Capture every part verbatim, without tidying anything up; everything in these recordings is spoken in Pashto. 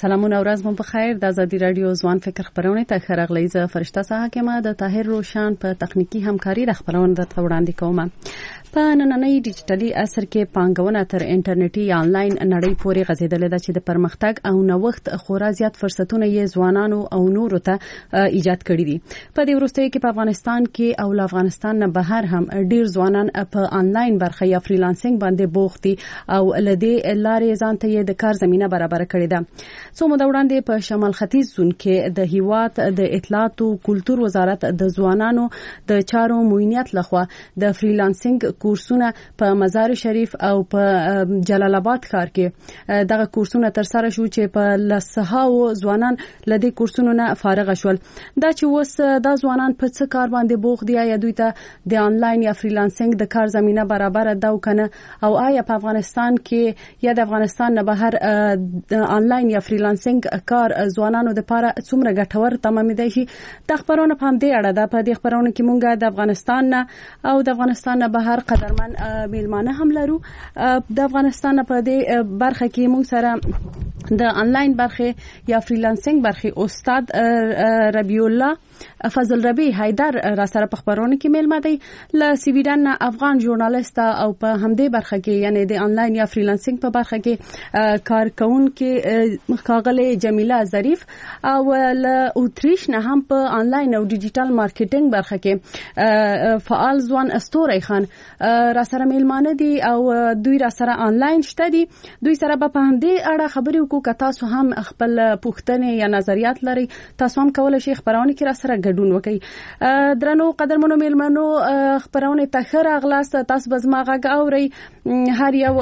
سلامونه ورځ مو بخیر. د ازادي رادیو ځوان فکر خبرونه ته خرغلی ز فرشته صحاکمه د طاهر روشن په تخنیکی همکاري د خبرونه د وړاندې کوم. په نننۍ ډیجیټلي عصر کې پانګونه تر انټرنیټي یا انلاین نړۍ پورې غځېدلې ده چې د پرمختګ او نوښت خورا زیات فرصتونه یې ځوانانو او نورو ته ایجاد کړي دي. په دې وروستیو کې په افغانستان کې او افغانستان نه بهر هم ډیر ځوانان په انلاین برخه یا فریلانسینګ باندې بوخت دي او لدې لارې ځان ته د کار زمينه برابر کړې ده. څو موده وړاندې په شمال ختیځ زون کې د هیواد د اطلاعات او کلتور وزارت د ځوانانو د چارو معاونیت لخوا د فریلانسینګ کورسونه په مزار شریف او په جلال آباد ښار کې دغه کورسونه تر سره شو چې په لسهاو ځوانان لدې کورسونو نه فارغ شول. دا چې وس دا ځوانان په څه کار باندې بوخت دي، یا دوی ته د انلاین یا فریلانسینګ د کار زمينه برابر ده او کنه، او آیا په افغانستان کې یا د افغانستان نه بهر انلاین یا فریلانسینګ کار ځوانانو د لپاره څومره ګټور تمامېدای شي؟ د خبرونو په همدې اړه ده. په دې خبرونو کې مونږه د افغانستان نه او د افغانستان نه بهر قدرمن میلمانه هم لرو. د افغانستان په دې برخه کې مونږ سره د انلاین برخه یا فریلانسینګ برخه استاد ربیع الله فضل ربی حیدر را سره په خبرونه کې میلمه دی. له سویډن افغان ژورنالیست او په همدې برخه کې یعنی د انلاین یا فریلانسینګ په برخه کې کارکونکو ښاغلي جمیله ظریف او له اوتریش نه هم په انلاین او ډیجیټل مارکیټینګ برخه کې فعال ځوان استوري خان را سره میلمانه دي او دوی را سره انلاین شته دي. دوی سره په همدې اړه خبرې وکړو. که تاسو هم خپل پوښتنې یا نظریات لري، تاسو هم کولای شئ خبرونه کې را سره ګډون وکړئ. درنو قدرمنو میلمنو، خبرونه ته ښه راغلاست. تاسو به زما غږ اورئ. هر یو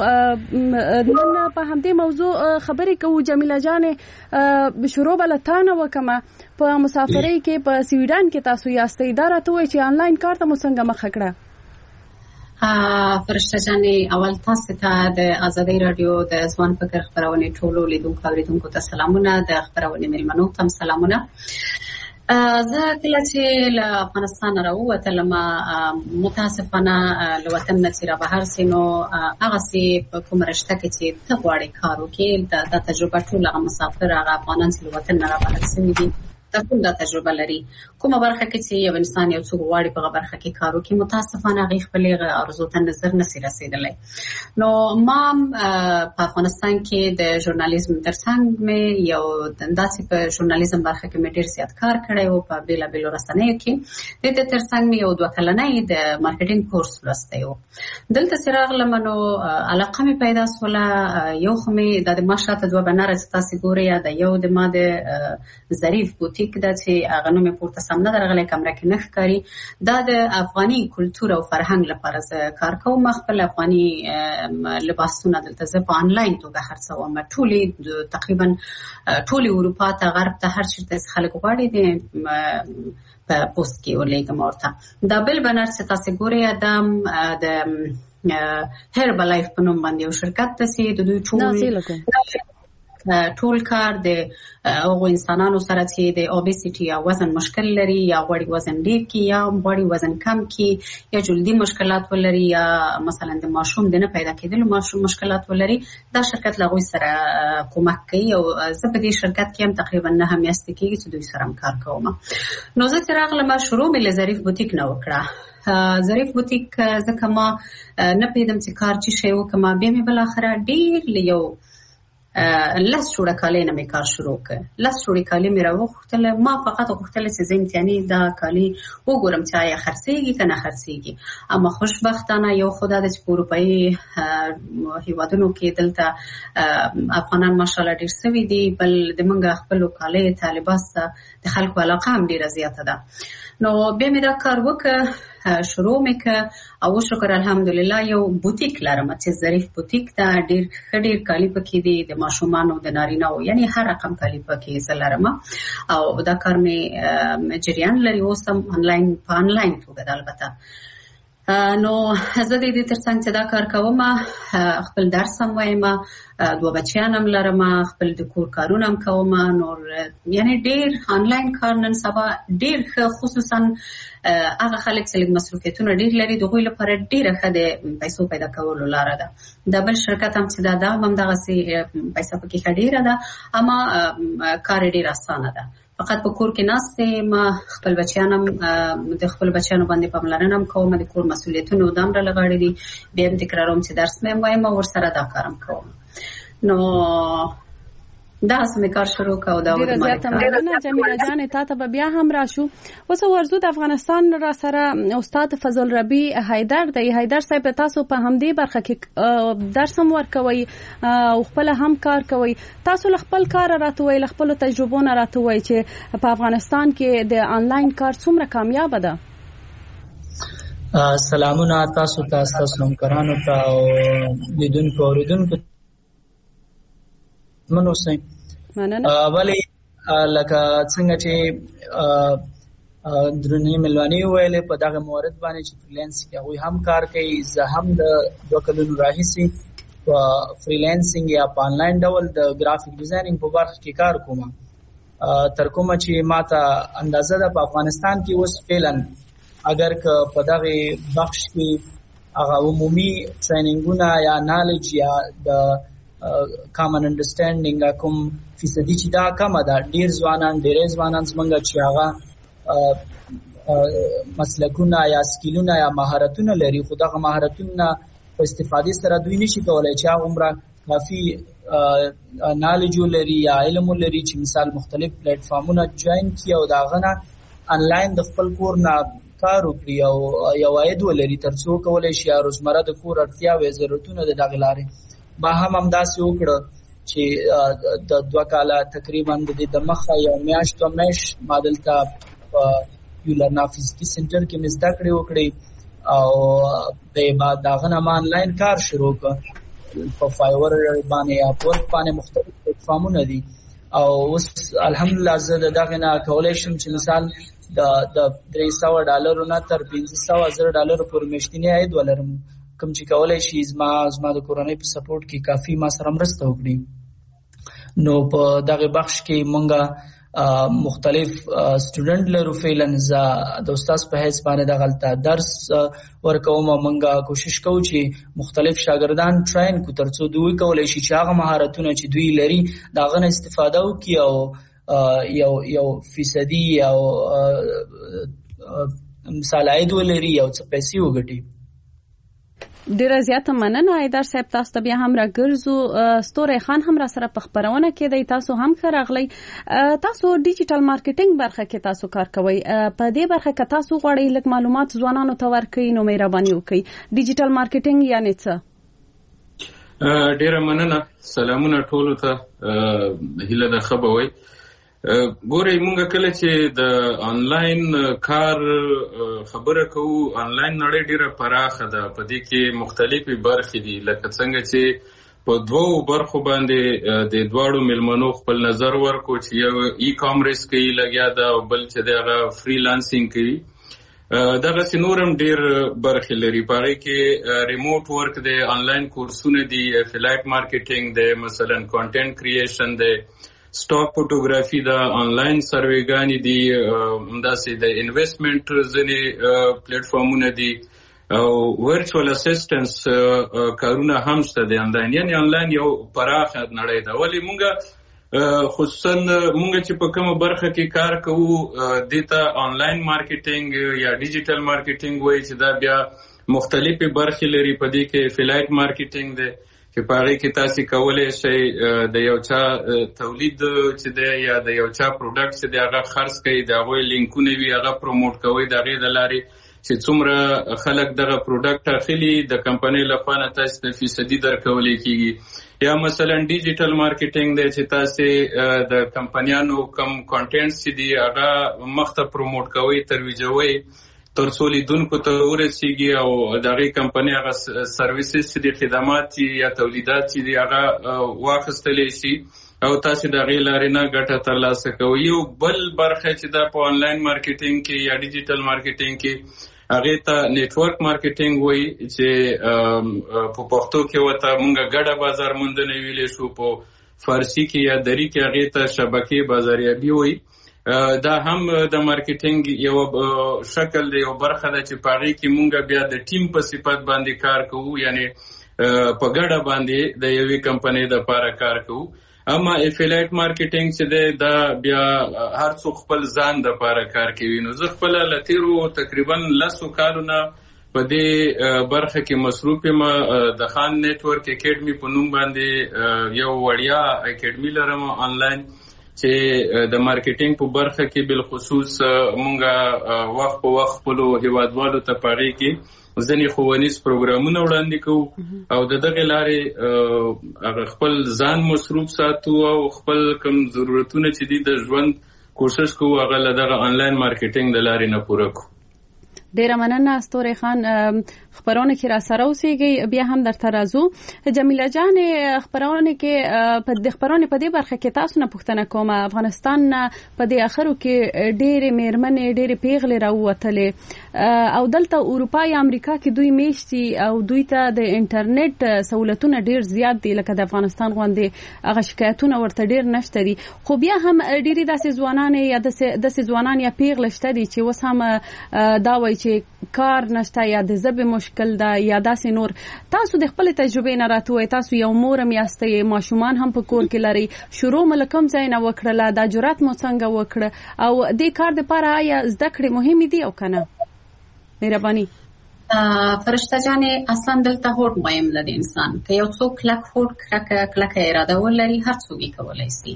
نن په همدې موضوع خبرې کوو. جمیله جانې، شروع بل تانه وکما په مسافرۍ کې په سویډن کې تاسو یاستئ. دا راته وایي چې انلاین کار ته مو څنګه مخه کړه؟ فرشته جانې، اول تاسو ته د ازادي رادیو د ځوان فکر خبرونه ټولو لیدونکو اوریدونکو ته سلامونه، د خبرونه میلمنو ته سلامونه. زه کله چې له افغانستان راووتلم، متاسفانه له وطن نه چې را بهر سي، نو هغسې په کوم رشته کې چې ته غواړې کار وکړې، دا تجربه ټول هغه مسافر هغه افغانان چې له وطن نه را بهر سوي دي دا ټول دا تجربه لري. کومه برخه کې چې یو انسان یو څوک غواړي په هغه برخه کې کار وکړي، متاسفانه هغې خپلې ارزو ته نظر نسي رسېدلی. نو ما په افغانستان کې د ژورنالیزم ترڅنګ مې یو داسې په ژورنالیزم برخه کې مې ډېر زیات کار کړی و په بېلابېلو رسنیو کې. د دې ترڅنګ مې یو دوه کلنی د مارکیټینګ کورس لوستی و. دلته چې راغلم نو علاقه مې پیدا سوله. یو خو مې دا د ما شاته دوه بنره چې تاسې ګورئ، د یو د ما د ظریف بوتیک دا چې هغه نوم یې پورته سم نه درغلی، کمره کې نه ښکاري. دا د افغاني کلتور او فرهنګ لپاره زه کار کوم. خپل افغاني لباسونه دلته زه په انلاین توګه خرڅوم. ټولې تقریبا ټولې اروپا ته، غرب ته، هر چېرته چې خلک غواړي د په پوسټ کې ورلیږم ورته. دا بل بنر چې تاسې ګورئ، دا د هربا لایف په نوم باندې یو شرکت ته چې د دوی ټول ټول کار د هغو انسانانو سره چې د اوبیسیټي یا وزن مشکل لري، یا غواړي وزن ډیر کړي، یا غواړي وزن کم کړي، یا جلدي مشکلات ولري، یا مثلا د ماشوم د نه پیدا کېدلو ماشوم مشکلات ولري، دا شرکت له هغوی سره کومک کوي. او زه په دې شرکت کې هم تقریبا نهه میاشتې کېږي چې دوی سره هم کار کوم. نو زه چې راغلم شروع مې له ظریف بوتیک نه وکړه. ظریف بوتیک ځکه ما نه پوهېدم چې کار څه شی وکړم. بیا مې بالاخره ډېر له یو لس جوړه کالۍ نه مې کار شروع کړ. لس جوړې کالۍ مې راوغوښتله. ما فقط غوښتله چې زه امتحاني دا کالي وګورم چې آیا خرڅېږي که نه خرڅېږي. اما خوشبختانه یو خو دا ده چې په اروپایي هېوادونو کې دلته افغانان ماشاءالله ډېر سوي دي، بل د موږ خپلو کالیو ته لباس ته د خلکو علاقه هم ډېره زیاته ده. نو بیا مې دا کار وکړ، شروع مې کړ او شکر الحمدلله یو بوتیک لرم چې ظریف بوتیک ده. ډېر ښه ډېر کالي پکې دي، د ماشومانو د نارینه‌و، یعنی هر رقم کالي پکې زه لرم. او دا کار مې جریان لري اوس هم انلاین په انلاین توګه ده. البته نو زه د دې ترڅنګ چې دا کار کوم خپل درس هم وایم دوه بچیان هم لرم خپل د کور کارونه هم کوم نور یعنی ډیر آنلاین کار نن سبا ډیر ښه خصوصا هغه خلک چې مصروفیتونه ډیر لري دغه لپاره ډیره ښه د پیسو پیدا کولو لاره ده د بل شرکت هم چې دا دا هم دغه سي پیسې پکې ډیره ده اما کار ډیر اسانه ده فقط په کور کې ناشته ما خپل بچیانم د خپل بچیانو باندې پاملرنه هم کوم د کور مسؤلیتونو دام را لګاړي دي به هم تکراروم چې درس مې وایم او ور سره دا کارم کوم نو دا سمې کار شروع کاو دا ډیره زیاته مننه جمیله جان ته ته بیا هم راشو اوس ورزو د افغانستان را سره استاد فضل ربی حیدر دی حیدر صاحب تاسو په همدې برخه کې درس هم ورکوي او خپل هم کار کوي تاسو خپل کار راتوي خپل تجربو نه راتوي چې په افغانستان کې د آنلاین کار څومره کامیاب ده سلامونه تاسو ته تاسو همکارانو ته او لیدونکو اوریدونکو منو سي مننه ولی لکه څنګه چې درنې ملواني ویلې په دغه مورد باندې چې فریلانس کې هغوی هم کار کوي زه هم د دوه کلونو راهیسې په فریلانسینګ یا په آنلاین ډول د ګرافیک ډیزاینینګ په برخه کې کار کوم تر کومه چې ماته اندازه ده په افغانستان کې اوس فعلا اگر که په دغه بخش کې هغه عمومي ټریننګونه یا نالج یا د کامن انډرستانډینګ کوم فیصدي چې دا کم ده ډیر ځوانان ډیر ځوانان څنګه چې هغه مسلکونه یا سکیلونه یا مهارتونه لري خو دغه مهارتونه په استفادې سره دوی نشي کولای چې هغه عمره کافي نالج لري یا علم لري چې مثال مختلف پلیټ فارمونه جوائن کړي او دا غنه آنلاین د خپل کور نه کار وکړي او یو عاید ولري ترڅو کولای شي روزمره د کور اړتیاوې ضرورتونه د دغه لارې ما هم همداسې وکړه چې د دوه کاله تقریبا د مخه یو میاشت او میش ما دلته په یو لرنا فزیکي سنټر کې مې زده کړې وکړې او په بعد داغه نه ما آنلاین کار شروع کړ په فایور باندې یا پورک باندې مختلف پلیټ فارمونه دي او اوس الحمدلله زه دغه نه کولای شم چې مثال د د درې سوه ډالرو نه تر پنځه سوه زره ډالرو پورې میاشتنی عاید ولرم کوم چې کولای شي زما زما د کورنۍ په سپورټ کې کافي ما سره مرسته وکړي نو په دغه بخش کې مونږه مختلف سټوډنټ لرو فعلا ز د استاد په حیث باندې د غلطه درس ورکوم مونږه کوشش کوو چې مختلف شاګردان ټرین کو ترڅو دوی کولای شي چې هغه مهارتونه چې دوی لري دا غن استفاده وکړي او یو یو فیصدي او مثال عاید ولري او څه پیسې وګټي ډیره زیاته مننه حیدر صاحب تاسو ته بیا هم راګرځو ستوري خان هم را سره په خبرونه کې دی تاسو هم خراغلی تاسو ډیجیټل مارکیټینګ برخه کې تاسو کار کوئ په دې برخه کې تاسو غواړئ لږ معلومات ځوانانو ته ورکړئ نو مهرباني وکړئ ډیجیټل مارکیټینګ یعنی څه ډیره مننه سلامونه ټولو ته هیله ده خبروي ګورئ مونږ کله چې د آنلاین کار خبره کوو آنلاین نړۍ ډیره پراخه ده په دې کې مختلفې برخې دي لکه څنګه چې په دوو برخو باندې د دواړو ملمنو خپل نظر ورکو چې یو ای کامرس کوي لګیا ده او بل چې دغه فریلانسینګ کوي دغه سينورم ډیر برخې لري په هغه کې ریموټ ورک دی آنلاین کورسونه دي افیلیټ مارکیټینګ دی مثلا کانټینټ کریشن دی سټاک فوټوګرافي دا آنلاین سرویګانی دي همداسې د انویسټمنټ ځینې پلیټ فارمونه دي او ورچوال اسسټنس کارونه هم شته دي آنلاین یعنی آنلاین یو پراخه نړۍ ده ولی مونږه خصوصا مونږ چې په کومه برخه کې کار کوو دیتا آنلاین مارکیټینګ یا ډیجیټل مارکیټینګ وایي چې دا بیا مختلفې برخې لري په دې کې افیلیټ مارکیټینګ دی چې په هغې کې تاسې کولی شئ د یو چا تولید چې دی یا د یو چا پروډکټ چې دی هغه خرڅ کوئ د هغوی لینکونه وي هغه پروموټ کوئ د هغې د لارې چې څومره خلک دغه پروډکټ اخلي د کمپنۍ لخوا نه تاسې ته فیصدي درکولی کېږي یا مثلا ډیجیټل مارکیټینګ دی چې تاسې د کمپنیانو کم کانټینټ چې دي هغه مخته پروموټ کوئ ترویجوئ تر څو لیدونکو ته ورسیږي او د هغې کمپنۍ هغه سرویسز چې دي خدمات یا تولیدات چې دي هغه واخیستلی شي او تاسې د هغې لارې نه ګټه ترلاسه کوئ یو بل برخه چې دا په آنلاین مارکیټینګ کې یا ډیجیټل مارکیټینګ کې هغه ته نیټورک مارکیټینګ وایي چې په پښتو کې وته مونږه ګډه بازار موندنه ویلې شو، په فارسی کې یا دری کې هغه ته شبکې بازاریابي وایي. دا هم د مارکیټینګ یو شکل دی، یو برخه ده چې په هغې کې مونږ بیا د ټیم په صفت باندې کار کوو، یعنی په ګډه باندې د یوې کمپنۍ دپاره کار کوو. اما افیلیټ مارکیټینګ چې دی دا بیا هر څوک خپل ځان دپاره کار کوي. نو زه خپله له تېرو تقریبا لسو کالونه په دې برخه کې مصروف یم. د خان نیټورک اکیډمي په نوم باندې یو وړیا اکیډمي لرم آنلاین چې د مارکیټینګ په برخه کې بالخصوص مونږه وخت په وخت خپلو هیوادوالو ته په هغې کې ځینې ښوونیز پروګرامونه وړاندې کوو او د دغې لارې خپل ځان مصروف ساتو او خپل کوم ضرورتونه چې دي د ژوند کوشش کوو هغه له دغه آنلاین مارکیټینګ د لارې نه پوره کوو. ډیره مننه ستوري خان، خبرونه کې را سره اوسېږئ. بیا هم درته راځو. جمیله جان، خبرونه کې په د خبرونه په دې برخه کې تاسو نه پوښتنه کوم. افغانستان په دې اخرو کې ډېرې میرمنې ډېرې پیغلې راووتلې او دلته اروپا یا امریکا کې دوی میشتي او دوی ته د انټرنیټ سہولتونه ډېر زیات دي، لکه د افغانستان غوندې هغه شکایتونه ورته ډېر نشته دي. خو بیا هم ډېرې داسې ځوانان یا داسې ځوانان یا پیغلې شته دي چې اوس هم دا وایي چې کار نشته یا د ژبې مشکل ده یا داسې نور. تاسو د خپل تجربې نه راته وایئ، تاسو یو مور هم یاستئ، ماشومان هم په کور کې لرئ، شروع مو له کوم ځای نه وکړله، دا جرأت مو څنګه وکړه او دې کار دپاره آیا زده کړې مهمې دي او که نه؟ مهرباني. فرشته جانې، اصلا دلته هوډ مهم ده د انسان. که یو څوک کلک هوډ کلکه اراده ولري هر څوک یې کولی شي.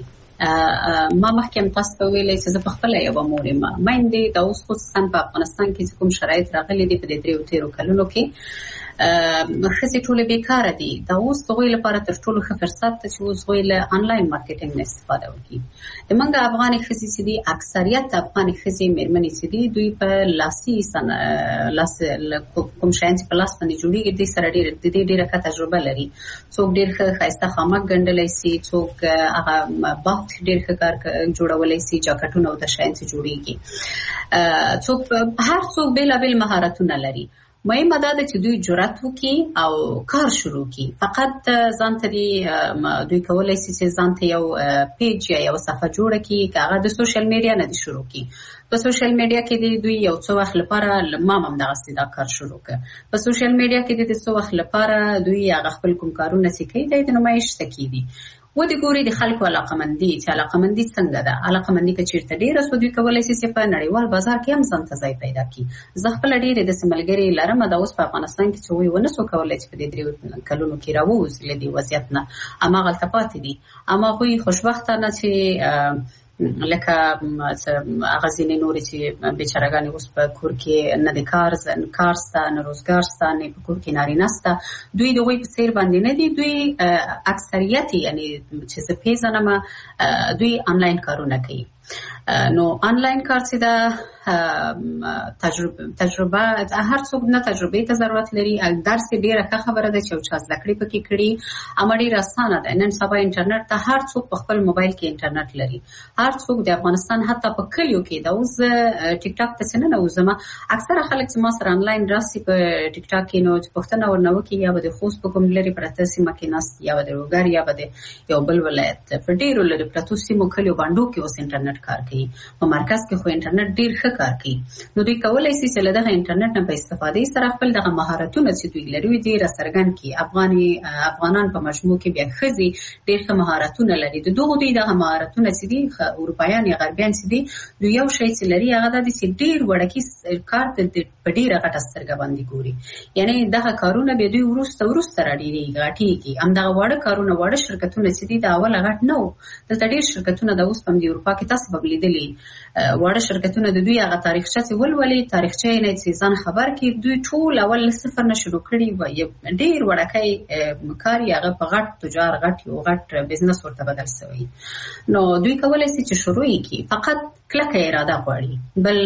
ما مخکې هم تاسو ته ویلی چې زه په خپله یوه مور یم. میندې د اوس خصوصا په افغانستان کې چې کوم شرایط راغلي دي په دې دریو تېرو کلونو کې ښځې ټولې بیکاره دي. دا اوس د هغوی لپاره تر ټولو ښه فرصت ده چې اوس هغوی له آنلاین مارکیټینګ نه استفاده وکړي. زموږ افغانې ښځې چې دي، اکثریت افغانې ښځې مېرمنې چې دي، دوی په لاسي لاس کوم شیان چې په لاس باندې جوړېږي دې سره ډېر د دې ډېره ښه تجربه لري. څوک ډېر ښه ښایسته خامک ګنډلی شي، څوک هغه بافت ډېر ښه کار جوړولی شي، جاکټونه او د شیان چې جوړېږي، څوک هر څوک بېلابېل مهارتونه لري. مهمه دا ده چې دوی جرأت وکړي او کار شروع کړي. فقط ځان ته دوی کولی شي چې ځان ته یو پیج یا یو صفحه جوړه کړي، که هغه د سوشل میډیا نه دي شروع کړي. په سوشل میډیا کې دي دوی یو څه وخت لپاره، ما هم دغسې دا کار شروع کړ. په سوشل میډیا کې دي د څه وخت لپاره دوی هغه خپل کوم کارونه چې کوي دی د نمایش ته کېدي. و د ګوري د خلکو علاقمندي چې علاقمندي څنګه ده. علاقمندي که چېرته ډېره سو دوی کولی شي چې په نړیوال بازار کې هم ځان ته ځای پیدا کړي. زه خپله ډېرې داسې ملګرې لرم دا اوس په افغانستان کې چې هغوی ونه سو کولی چې په دې دریو کلونو کې راووځي له دې وضعیت نه، هماغلته پاتې دي. اما هغوی خوشبختانه چې لکه هغه ځینې نورې چې بیچارهګانې اوس په کور کې نه د کار کار شته، نه روزګار شته، نه په کور کې نارینه شته، دوی د هغوی په څېر باندې نه دي. دوی اکثریت یعنې چې زه پېژنم دوی آنلاین کارونه کوي. نو آنلاین کار چې ده تجربه تجربه هر څوک نه تجربه ته ضرورت لري. درس ډیره ښه خبره ده چې یو چا زده کړې پکې کړي، اما ډېره اسانه ده. نن سبا انټرنیټ ته هر څوک په خپل موبایل کې انټرنیټ لري. هر څوک د افغانستان حتی په کلیو کې ده. اوس ټیک ټاک ته څه نه نوځم، اکثره خلک چې ما سره آنلاین راسي په ټیک ټاک کې نو پوښتنه ورنه وکړي یا به د خوست په کوم لرې پرته سیمه کې ناست، یا به د روګر، یا به د یو بل ولایت په ډېرو لرې پرتو سیمو کلیو بانډو کې اوس انټرنیټ کار کوي. په مرکز کې خو انټرنیټ ډېر ښه کار کوي. نو دوی کولی شي چې له دغه انټرنیټ نه په استفادې سره خپل دغه مهارتونه چې دوی لري دې راڅرګند کړي. افغاني افغانان په مجموع کې بیا ښځې ډېر ښه مهارتونه لري. د دغو دوی دغه مهارتونه چې دي اروپایان یا غربیان چې دي، دوی یو شی چې لري هغه دا دی چې ډېر وړکي کار ته په ډېره غټه سترګه باندې ګوري. یعنې دغه کارونه بیا دوی وروسته وروسته راډېرېږي، غټېږي. همدغه واړه کارونه، واړه شرکتونه چې دي د اوله غټ نه وو. دلته ډېر شرکتونه د اوس په همدې اروپا کې تاسو به لیدلي واړه شرکتونه د دوی هغه تاریخچه چې ولولي، تاریخچه یې نه چې ځان خبر کړي، دوی ټول اول له صفر نه شروع کړي و. ډېر وړکی کار یې هغه په غټ تجار، غټ یو غټ بزنس ورته بدل شوی. نو دوی کولی شي چې شروع یې کړي، فقط کلکه اراده غواړي. بل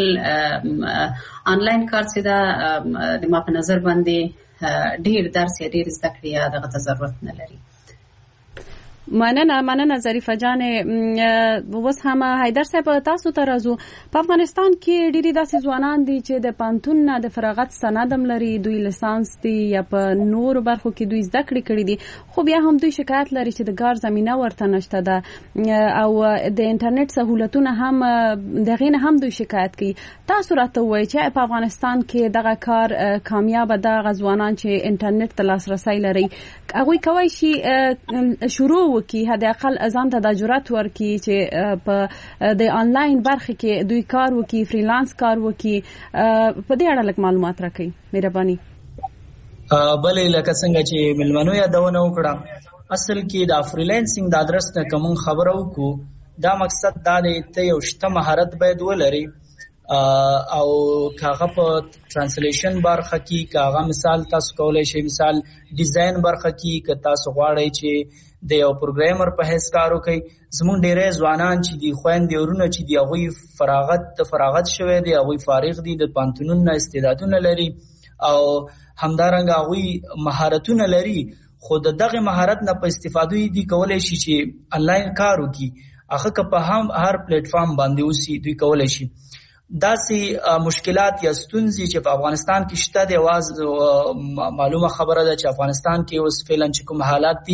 آنلاین کار چې ده د ما په نظر باندې ډېر درس یا ډېر زده کړې یا دغه ته ضرورت نه لري. مننه مننه ظریفه جان. اوس هم حیدر صاحب تاسو ته راځو. په افغانستان کې ډېری داسې ځوانان دي چې د پانتون نه د فراغت سند هم لري، دوی لیسانس دي یا په نورو برخو کې دوی زده کړې کړي دي، خو بیا هم دوی شکایت لري چې د کار زمینه ورته نشته ده او د انټرنیټ سهولتونه هم دغه نه هم دوی شکایت کوي. تاسو راته وایئ چې په افغانستان کې دغه کار کامیاب ده، ځوانان چې انټرنیټ ته لاسرسی لري هغوی کولی شي شروع وکړي، حداقل ځان ته د جرأت ورکړي چې په د آنلاین برخه کې دوی کار وکړي، فریلانس کار وکړي. په دې اړه لږ معلومات راکړئ مهرباني. بلې لکه څنګه چې ملمنو یادونه وکړه، اصل کې د فریلانسینګ د ادرس نه کوم خبره وکړو، دا مقصد دا دی ته یو شته مهارت باید ولري او کاغه په ترانسلیشن برخه کې کاغه مثال تاسو کولای شئ، مثال ډیزاین برخه کې که تاسو غواړئ چې د یو پروګرامر په حیث کار وکړئ. زموږ ډېری ځوانان چې دي خویندې ورونه چې دي هغوی فراغت فراغت شوی دی، هغوی فارغ دي، د پانتونونو نه استعدادونه لري او همدارنګه هغوی مهارتونه لري، خو د دغه مهارت نه په استفاده دي کولای شي چې آنلاین کار وکړي. هغه که په هم هر پلیټ فارم باندې اوسي دوی کولای شي. داسې مشکلات یا ستونزې چې په افغانستان کې شته د واز معلومه خبره ده چې افغانستان کې اوس فعلا چې کوم حالات دي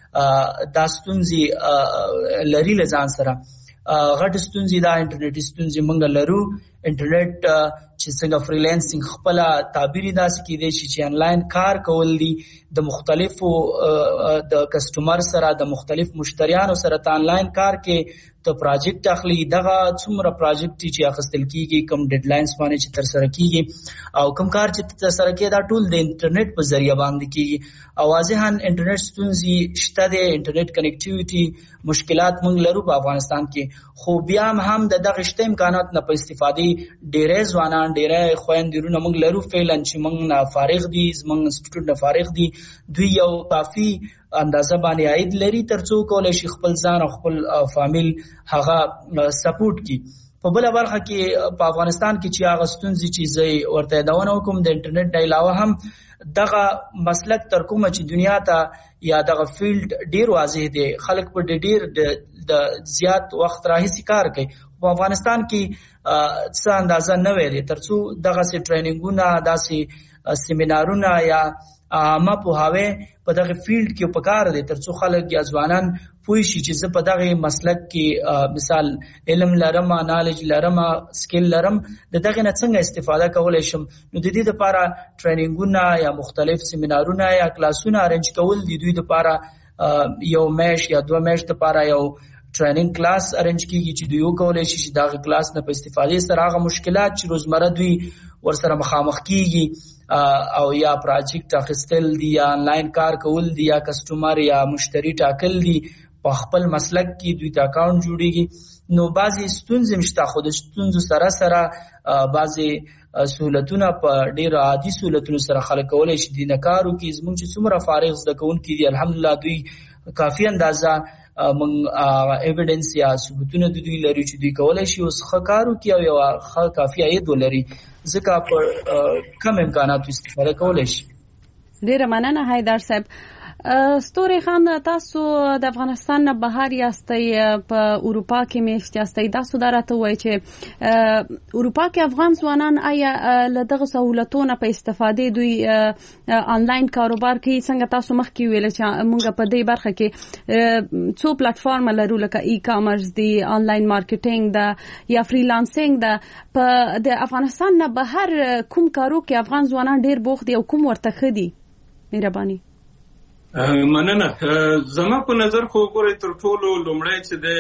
دا ستونزې لري له ځان سره. غټ ستونزې دا انټرنیټي ستونزې موږ لرو. انټرنیټ چې څنګه فریلانسینګ خپل تعبیر داسې کېدی شي چې آنلاین کار کول دي، د مختلفو د کسټمر سره د مختلف مشتریانو سره ته آنلاین کار کې ته پروجیکټ اخلي، دغه څومره پروجیکټ چې اخیستل کیږي، کوم ډیډلاینز باندې چې تر سره کیږي او کوم کار چې تر سره کیږي دا ټول د انټرنیټ په ذریعہ باندې کیږي. او واضحاً انټرنیټ ستونزې شته دي، انټرنیټ کنیکټیویټي مشکلات موږ لرو په افغانستان کې، خو بیا هم د دغه شته امکانات نه په استفادې ډېری ځوانان ډېری خویندې ورونه موږ لرو فعلا چې موږ نه فارغ دي، زموږ انسټیټیوټ نه فارغ دي، دوی یو کافي اندازه باندې عاید لري ترڅو کولی شي خپل ځان او خپل فامیل هغه سپورټ کړي. په بله برخه کې په افغانستان کې چې هغه ستونزې چې زه ورته یادونه وکړم د انټرنیټ نه علاوه هم دغه مسلک تر کومه چې دنیا ته یا دغه فیلډ ډیر واضح دی، خلک په ډیر د زیات وخت راهیسې کار کوي. په افغانستان کې څه اندازه نه وی دی ترڅو دغسې ټریننګونه داسې سیمینارونه یا عامه پوهاوی په دغه فیلډ کې پکار دی ترڅو خلک یا ځوانان پوه شي چې زه په دغه مسلک کې مثال علم لرم، نالج لرم، سکیل لرم، د دغه نه څنګه استفاده کولی شم. نو د دې لپاره ټریننګونه یا مختلف سیمینارونه یا کلاسونه ارنج کول دي. دوی لپاره یو میاشت یا دوه میاشت لپاره یو ټریننګ کلاس ارنج کیږي چې دوی وکولای شي چې دغه کلاس نه په استفاده سره هغه مشکلات چې روزمره دوی ورسره مخامخ کیږي او یا پروجیکټ اخیستل دي یا آنلاین کار کول دي یا کسټمر یا مشتری ټاکل دي په خپل مسلک کې دوی ته اکاونټ جوړیږي. نو بعضی ستونزې مشته، خو د ستونزو سره سره بعضی سہولتونه په ډیر عادي سہولتونو سره خلک کولای شي د نکارو کې. زموږ چې څومره فارغ زده کوونکي دي الحمدلله دوی کافي اندازه موږ ایویډنس یا ثبوتونه د دوی لري چې دوی کولای شي اوس ښه کار وکړي او یو ښه کافي عاید ولري، ځکه په کم امکاناتو استفاده کولای شي. ډیره مننه حیدر صاحب. ستوري خان، تاسو د افغانستان نه بهر یاستئ، په اروپا کې میشت یاستئ، تاسو دا راته وایئ چې اروپا کې افغان ځوانان آیا له دغه سهولتونو په استفاده دوی آنلاین کاروبار کوي؟ څنګه تاسو مخکې ویل چې موږ په دې برخه کې څو پلیټ فارم لرو لکه ای کامرس دی، آنلاین مارکیټینګ ده یا فریلانسینګ ده. په د افغانستان نه بهر کوم کارو کې افغان ځوانان ډیر بوخت دي او کوم ورته ښه دي؟ مهرباني. مننه. زما په نظر خو ګورئ تر ټولو لومړی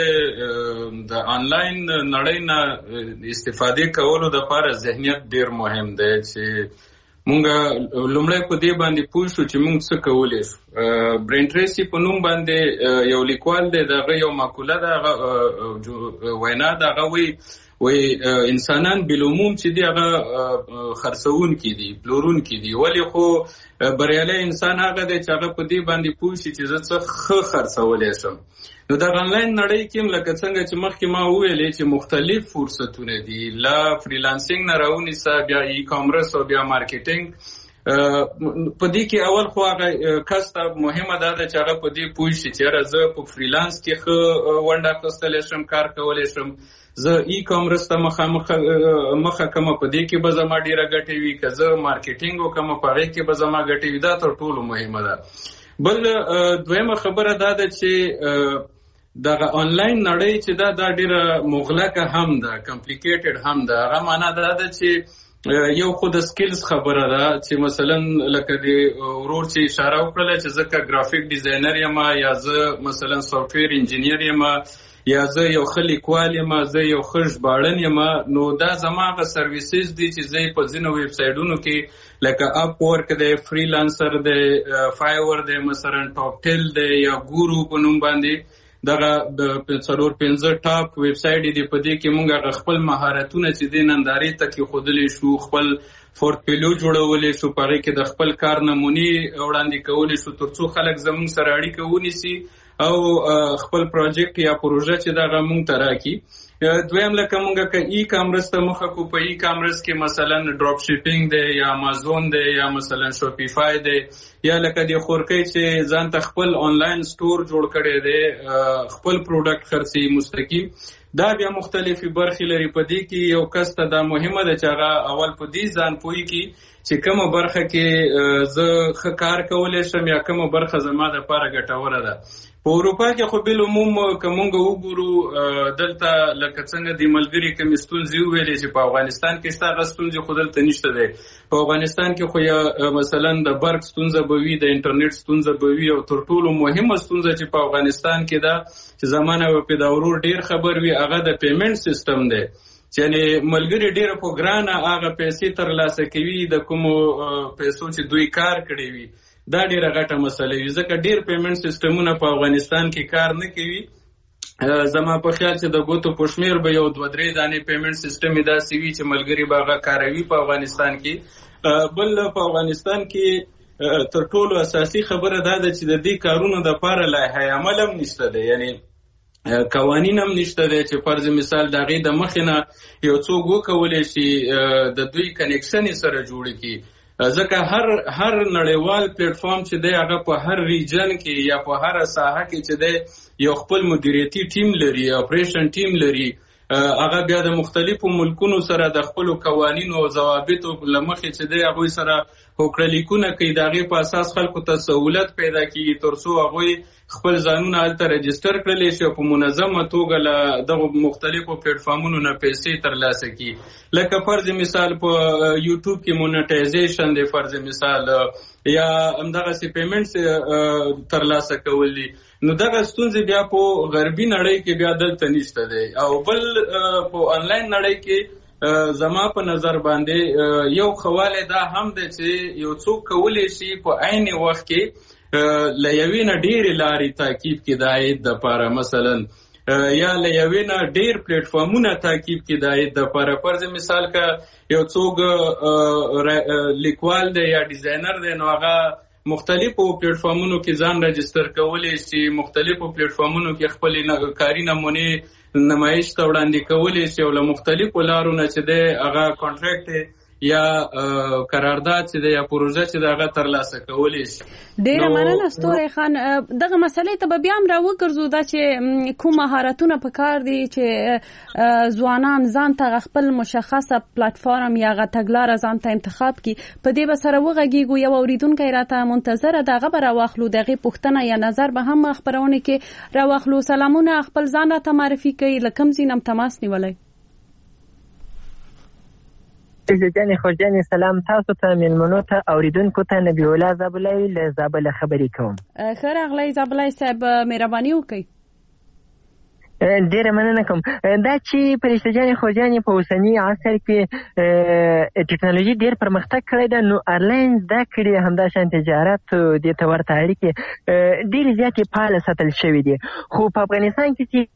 چې د آنلاین نړۍ نه استفاده کولو دپاره ذهنیت ډیر مهم دی چې مونږ لومړی په دې باندې پوه شو چې مونږ څه کولی شو. برین ټریسي په نوم باندې یو لیکوال دی، د هغه یو مقوله ده، هغه وینا ده، هغه وایي وایي انسانان بالعموم چې دي هغه خرڅونکي دي، پلورونکي دي، ولې خو بریالی انسان هغه دی چې هغه په دې باندې پوه شي چې زه څه ښه خرڅولی شم. نو د آنلاین نړۍ کې هم لکه څنګه چې مخکې ما وویلې چې مختلف فرصتونه دي، له فریلانسینګ نه راونیسه بیا ای کامرس او بیا مارکیټینګ په دې کې اول خو هغه کس ته مهمه ده چې هغه په دې پوه شي چې زه په فریلانس کې ښه ونډه اخیستلی شم، کار کولی شم، زه ای کامرس ته مخه مخه کومه په دې کې به زما ډېره ګټې وي، که زه مارکیټینګ وکړم په هغې کې به زما ګټې وي. دا تر ټولو مهمه ده. بل دویمه خبره دا ده چې دغه آنلاین نړۍ چې دا دا ډېره مغلقه هم ده، کمپلیکیټډ هم ده. هغه معنا دا ده چې یو خو د سکلز خبره ده چې مثلا لکه د ورور چې اشاره وکړله چې زه که ګرافیک ډیزاینر یم یا زه مثلا سافټویر انجینیر یم یا زه یو ښه لیکوال یم، زه یو ښه ژباړن یم، نو دا زما هغه سرویسز دي چې زه یې په ځینو ویب سایټونو کې لکه اپ ورک دی، فریلانسر دی، فایور دی، مثلا ټاپ ټیل دی یا ګورو په نوم باندې دغه څلور پنځه ټاپ ویب سایټ دي. په دې کې موږ خپل مهارتونه چې دي نندارې ته کېښودلی شو، خپل پورټفولیو جوړولی شو، په هغې کې د خپل کار نمونې وړاندې کولی شو تر څو خلک زموږ سره اړیکه ونیسي او خپل پروجیکټ یا پروژه چې دغه موږ ته راکړي. دویم لکه موږ که ای کامرس ته مخه کو، په ای کامرس کې مثلا ډراپ شیپینګ دی یا امازون دی یا مثلا شوپیفای دی یا لکه د خورکۍ چې ځان ته خپل آنلاین سټور جوړ کړی دی، خپل پروډکټ خرڅي مستقیم. دا بیا مختلفې برخې لري. په دې کې یو کس ته دا مهمه ده چې هغه اول په دې ځان پوهی کړي چې کومه برخه کې زه ښه کار کولی شم یا کومه برخه زما دپاره ګټوره ده. په اروپا کې خو بالعموم که موږ وګورو دلته لکه څنګه د ملګري کومې ستونزې وویلې چې په افغانستان کې شته، هغه ستونزې خو دلته نشته دی. په افغانستان کې خو یا مثلا د برق ستونزه به وي، د انټرنیټ ستونزه به وي، او تر ټولو مهمه ستونزه چې په افغانستان کې ده چې زمانه به پې د ورور ډېر خبر وي، هغه د پیمنټ سیستم دی. یعنې ملګري ډېره په ګرانه هغه پیسې ترلاسه کوي د کومو پیسو چې دوی کار کړی وي. دا ډیره غټه مسله وي ځکه ډیر پیمنټ سیستمونه په افغانستان کې کار نه کوي. زما په خیال چې د ګوتو په شمیر به یو دوه درې دانې پیمنټ سیستم داسې وي چې ملګري به هغه کاروي په افغانستان کې. بل په افغانستان کې تر ټولو اساسي خبره دا ده چې د دې کارونو دپاره لایحه عمل هم نشته دی، یعنی قوانین هم نشته دی چې فرض مثال د هغې د مخې نه یو څوک وکولی شي د دوی کنیکشن یې سره جوړ کړي. ځکه هر هر نړیوال پلیټفارم چې دی هغه په هر ریجن کې یا په هر ساحه کې چې دی یو خپل مدیریتي ټیم لري، اپریشن ټیم لري. هغه بیا د مختلفو ملکونو سره د خپلو قوانینو او ضوابطو له مخې چې دی هغوی سره هوکړلیکونه کوي، د هغې په اساس خلکو ته سهولت پیدا کېږي تر څو هغوی خپل ځانونه هلته رجسټر کړلی شي او په منظمه توګه له دغو مختلفو پلیټفارمونو نه پیسې ترلاسه کړي. لکه فرض مثال په یوټیوب کې مونټایزیشن دی، فرض مثال یا همدغسې پیمنټس ترلاسه کول دي. نو دغه ستونزې بیا په غربي نړۍ کې بیا دلته نشته دی. او بل په آنلاین نړۍ کې زما په نظر باندې یو خواله دا هم ده چې یو څوک کولی شي په عین وخت کې له یوې نه ډېرې لارې تعقیب کړي د عاید دپاره، مثلا یا له یوې نه ډېر پلیټفارمونه تعقیب کړي د عاید دپاره. فرض مثال که یو څوک لیکوال دی یا ډیزاینر دی نو هغه مختلفو پلیټفارمونو کې ځان رجسټر کولی شي، مختلفو پلیټفارمونو کې خپلې کاري نمونې نمایش ته وړاندې کولی شي او له مختلفو لارو نه چې دی هغه کانټریکټ یا قرارداد چې دی یا پروژه چې دی هغه ترلاسه کولی شي. ډېره مننه ستوری خان. دغه مسلې ته به بیا هم راوګرځو دا چې کوم مهارتونه په کار دي چې ځوانان ځان ته خپل مشخصه پلیټفارم یا هغه تګلاره ځان ته انتخاب کړي. په دې به سره وغږیږو. یو اورېدونکی راته منتظره ده، هغه به راواخلو، د هغې پوښتنه یا نظر به هم خپرونې کې راواخلو. سلامونه، خپل ځان راته معرفي کوي، له کوم ځای نه تماس نیولی؟ جانې خوشجانې سلام تاسو ته، میلمنو ته، اوریدونکو ته. نبی الله زابلای له زابله خبرې کوم. ښه راغلی زابلای صاحب، مهرباني وکړئ. ډېره مننه کوم. دا چې فرشته جانې خوشجانې په اوسني عصر کې ټکنالوژي ډېر پرمختګ کړی ده، نو آنلاین زده کړې همداشان تجارت دې ته ورته اړیکې ډېرې زیاتې فعاله ساتل شوي دي. خو په افغانستان کې چې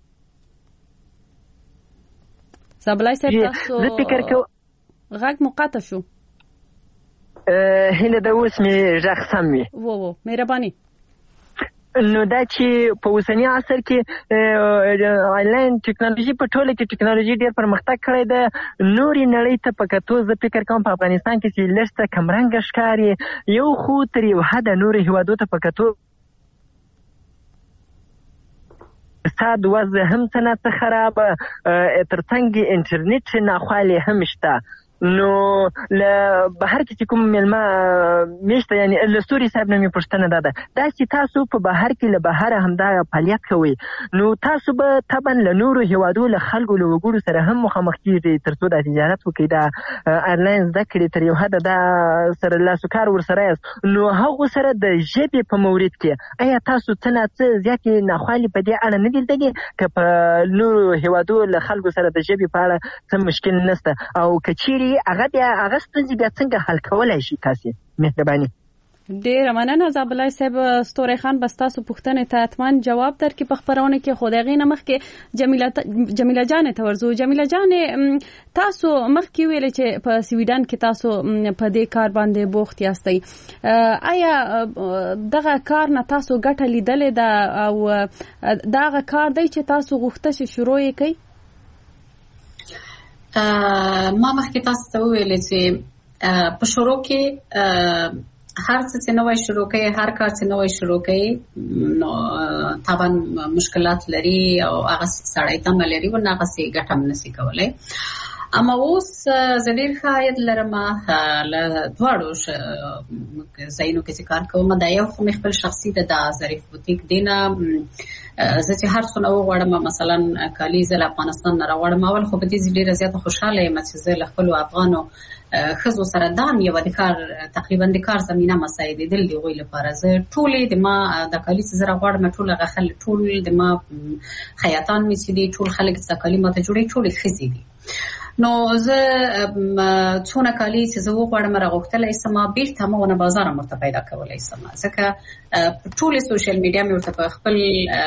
زابلای صاحب تاسو زه فکر کوم غږ مقطع شو. هیله ده اوس مې غږ سم وي. و و مهرباني. نو دا چې په اوسني عصر کې آنلاین ټیکنالوژي په ټوله کې ټیکنالوژي ډېر پرمختګ کړی ده. نورې نړۍ ته په کتو زه فکر کوم په افغانستان کې چې لږ څه کمرنګه ښکاري، یو خو تر یو حده نورو هېوادو ته په کتو اقتصاد وضع هم څه نه څه خرابه، تر څنګ انټرنیټ ناخوالې هم شته. نو له بهر کې چې کوم مېلمه میشته، یعنی له ستوري صاحب نه مې پوښتنه دا ده، دا چې تاسو په بهر کې له بهره همدا فعالیت کوئ، نو تاسو به طبعا له نورو هېوادو له خلکو له وګړو سره هم مخامخ کېږئ تر څو دا تجارت وکړئ، دا آنلاین زده کړې تر یو حده دا سره لاس و کار ورسره یاست. نو هغو سره د ژبې په مورد کې آیا تاسو څه نه څه زیاتې ناخوالې په دې اړه نه دي لیدلې که په نورو هېوادو له خلکو سره د ژبې په اړه څه مشکل نشته، او که چیرې هغه بیا هغه ستونزې بیا څنګه حل کولی شي تاسې؟ مهرباني. ډېره مننه زابلای صاحب. ستوري خان به ستاسو پوښتنې ته حتما جواب درکړي په خپرونه کې، خو د هغې نه مخکې جمیله جمیله جانې ته ورځو. جمیله جانې، تاسو مخکې ویلې چې په سویډن کې تاسو په دې کار باندې بوخت یاستئ، آیا دغه کار نه تاسو ګټه لیدلې ده او دغه کار دی چې تاسو غوښته چې شروع یې کړئ؟ ما مخکې تاسو ته وویلې چې په شروع کې هر څه چې نوی شروع کوي، هر کار چې نوی شروع کوي، نو طبعا مشکلات لري او هغه سړی تمه لري ورنه هغسې ګټه هم نشي کولی. اما اوس زه ډېر ښه عاید لرم له دواړو ځایونو کې چې کار کوم. دا یو خو مې خپل شخصي ده، دا ظریف بوتیک دی نه زه چې هر څونه وغواړم مثلا کالي زه له افغانستان نه راوړم. اول خو په دې ډېره زیاته خوشحاله یم چې زه له خپلو افغانو ښځو سره دا هم یوه د کار تقریبا د کار زمینه مساعدېدل د هغوی لپاره. زه ټولې د ما د کالي چې زه راغواړم ټول هغه خلک، ټول د ما خیاطان مې چې دي، ټول خلک چې کالي ماته جوړوي ټولې ښځې دي. نو زه څونه کالي چې زه وغواړم راغوښتلی سم، بېرته همغونه بازار هم ورته پیدا کولی سم، ځکه ټولې سوشل میډیا مې ورته په خپل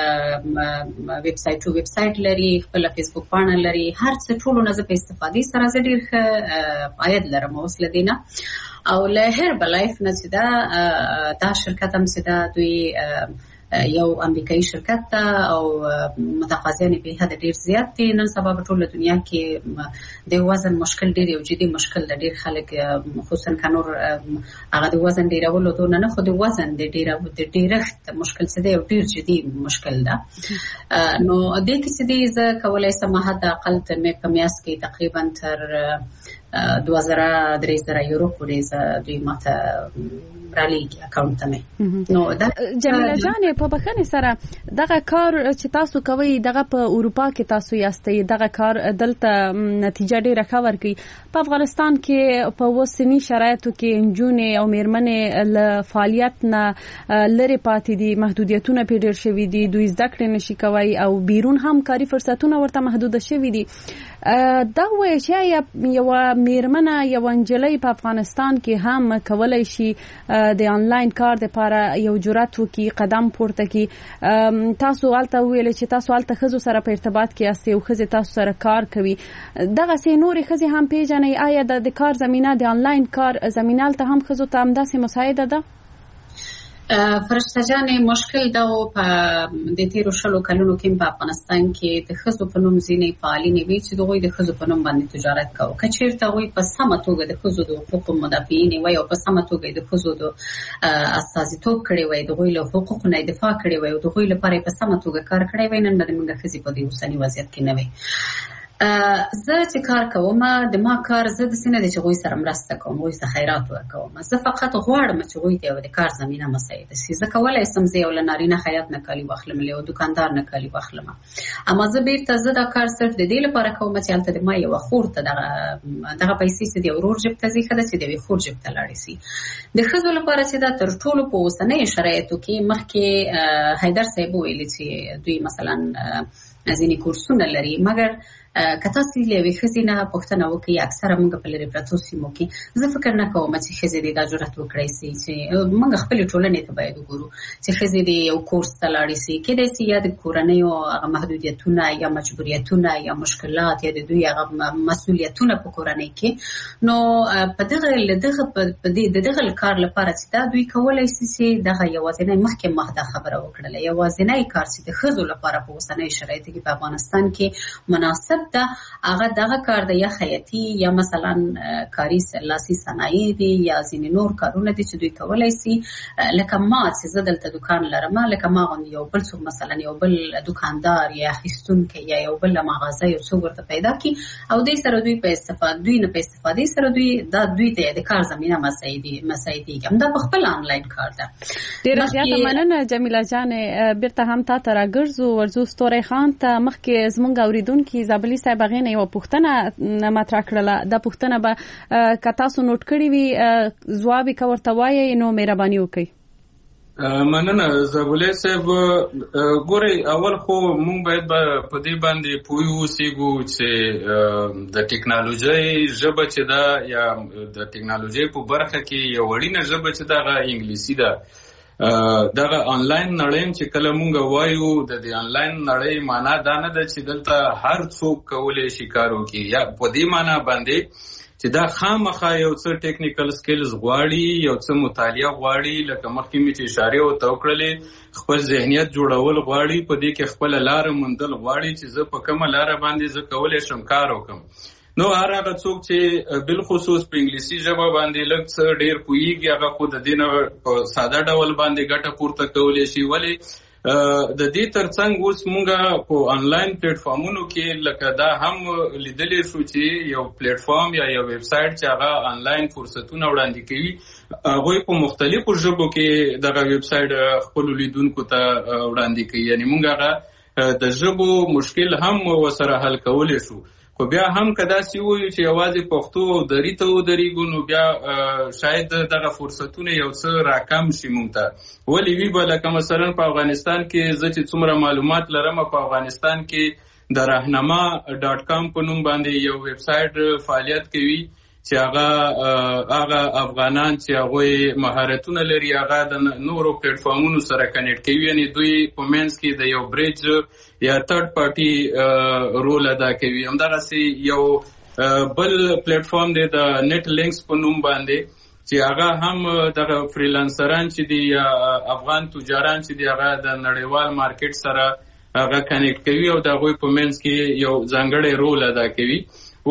ویب سایټ ویب سایټ لري، خپله فیسبوک پاڼه لري، هر څه ټولو نه زه په استفادې سره زه ډېر ښه عاید لرم اوس له دې نه. او له هربا لایف نه چې دا دا شرکت هم چې دا دوی یو امریکایي شرکت ده او متقاضیان یې په حد ډېر زیات دي. نن سبا په ټوله دنیا کې د وزن مشکل ډېر یو جدي مشکل ده. ډېر خلک خصوصا که نور هغه د وزن ډېرولو دونه نه، خو د وزن د ډېرښت مشکل څه دی یو ډېر جدي مشکل ده. نو دې کې چې دی زه کولی شم حداقل په میاشت کې تقریبا تر دوه زره درې زره یورو پورې دوی ماته رالیږي اکاونټ ته مې. نو دا جمیله جانې په بخښنې سره دغه کار چې تاسو کوئ دغه په اروپا کې تاسو یاستئ، دغه کار دلته نتیجه ډېره ښه ورکوي. په افغانستان کې په اوسني شرایطو کې نجونې او مېرمنې له فعالیت نه لرې پاتې دي، محدودیتونه پرې ډېر شوي دي، دوی زده کړې نشي کوی او بیرون هم کاري فرصتونه ورته محدوده شوي دي. دا وایي چې آیا یوه مېرمنه یوه نجلۍ په افغانستان کې هم کولی شي د آنلاین کار دپاره یو جرأت وکړي، قدم پورته کړي؟ تاسو هلته وویلې چې تاسو هلته ښځو سره په ارتباط کې یاستئ او ښځې تاسو سره کار کوي، دغسې نورې ښځې هم پیژنئ؟ آیا د کار زمینه د آنلاین کار زمینه هلته هم ښځو ته همداسې مساعده ده؟ فرشته جانې مشکل دا و په د تېرو شلو کلونو کې په افغانستان کې د ښځو په نوم ځینې فعالینې وي چې د هغوی د ښځو په نوم باندې تجارت کوو. که چېرته هغوی په سمه توګه د ښځو د حقوقو مدافعینې وی او په سمه توګه د ښځو د استازیتوب کړی وی، د هغوی له حقوقو نه دفاع کړې وی او د هغوی لپاره یې په سمه توګه کار کړی وی، نن به زموږ ښځې په دې اوسني وضعیت کې نه وي. زه چې کار کوم د ما کار زه داسې نه دی چې هغوی سره مرسته کوم، هغوی ته خیرات ورکوم. زه فقط غواړم چې هغوی ته یو د کار زمینه مساعده شي. زه کولی شم زه یو له نارینه خیاط نه کالي واخلم، له یو دوکاندار نه کالي واخلم، اما زه بیرته زه دا کار صرف د دې لپاره کوم چې هلته د ما یوه خور ته دغه دغه پیسې چې د یو ورور جیب ته ځي ښه ده چې د یوې خور جیب ته لاړې شي. د ښځو لپاره چې دا تر ټولو په اوسنیو شرایطو کې مخکې حیدر صاحب ویلي چې دوی مثلا ځینې کورسونه لري، مګر کته سي لوي خزینه پښتنه وکي اکثره موږ په لري پرتو سیمو کې زه فکر نه کوم چې خزې د جرأت وکړي سي چې موږ خپل ټولنې ته باید وګورو چې خزې د یو کورس ته لاړې سي کې د سي یا د کورنۍ او هغه محدودیتونه یا مجبوریتونه یا مشکلات یا د دوی هغه مسؤلیتونه په کورنۍ کې نو په دغه دغه په دغه کار لپاره چې دا دوی کولای سي چې دغه یوازینی مخکې مخده خبره وکړه یوازینی کار چې د خزو لپاره په اوسنۍ شرایطو کې په افغانستان کې مناسب ده هغه دغه کار د یا خیاطي یا مثلا کاری لاسي صنایع دي یا ځینې نور کارونه دي چې دوی کولای سي لکه ما چې زه دلته دکان لرم لکه ما غوندې یو بل څوک مثلا یو بل دکاندار یا اخیستونکی یا یو بل مغازه یو څوک ورته پیدا کړي او دوی سره دوی په استفاده دوی نه په استفادې سره دوی دا دوی ته د کار زمينه مساعدي مساعدي کوم دا په خپل آنلاین کار ده. ډیره زیاته مننه جمیله جان بیرته هم تا ته راګرځو ورزو ستوري خان ته مخکې زمونږ اوریدونکو زابلی صاحب غینه یو پوښتنه مطرح کړله دا پوښتنه به که تاسو نوٹ کړی وي ځواب یې ورته وایي نو مهرباني وکړئ. مننه زابلی صاحب ګورئ اول خو مونږ باید په دې باندې پوه اوسېږو چې د ټکنالوژۍ ژبه چې ده یا د ټکنالوژۍ په برخه کې یو اړینه ژبه چې ده هغه انګلیسي ده. دغه آنلاین نړۍ چې کله مونږ وایو د دې آنلاین نړۍ معنا دا نه ده چې دلته هر څوک کولی شي کار وکړي یا په دې معنا باندې چې دا خامخا یو څه ټیکنیکل سکلز غواړي یو څه مطالعه غواړي لکه مخکې مې چې اشارې ورته وکړلې خپل ذهنیت جوړول غواړي په دې کې خپله لاره موندل غواړي چې زه په کومه لاره باندې زه کولی شم کار وکړم. نو هر هغه څوک چې بالخصوص په انګلیسي ژبه باندې لږ څه ډېر پوهیږي هغه خو د دې نه په ساده ډول باندې ګټه پورته کولی شي. ولې د دې ترڅنګ اوس مونږ په آنلاین پلیټ فارمونو کې لکه دا هم لیدلی شو چې یو پلیټ فارم یا یو ویب سایټ چې هغه آنلاین فرصتونه وړاندې کوي هغوی په مختلفو ژبو کې دغه ویب سایټ خپلو لیدونکو ته وړاندې کوي یعنې مونږ هغه د ژبو مشکل هم ورسره حل کولی شو. خو بیا هم که داسې ووایو چې یوازې پښتو او دري ته ودرېږو نو بیا شاید دغه فرصتونه یو څه راکم شي موږ ته. ولې وي به لکه مثلا په افغانستان کې زه چې څومره معلومات لرم په افغانستان کې د راهنما ډاټ کام په نوم باندې یو ویب سایټ فعالیت کوي چې هغه هغه افغانان چې هغوی مهارتونه لري هغه د نورو پلیټ فارمونو سره کنیکټ کوي یعنې دوی په منځ کې د یو بریج یا تھرد پارټي رول ادا کوي. همدغسې یو بل پلیټ فارم دی د نیټ لینکس په نوم باندې چې هغه هم دغه فریلانسران چې دي یا افغان تجاران چې دي هغه د نړیوال مارکیټ سره هغه کنیکټ کوي او د هغوی په منځ کې یو ځانګړی رول ادا کوي.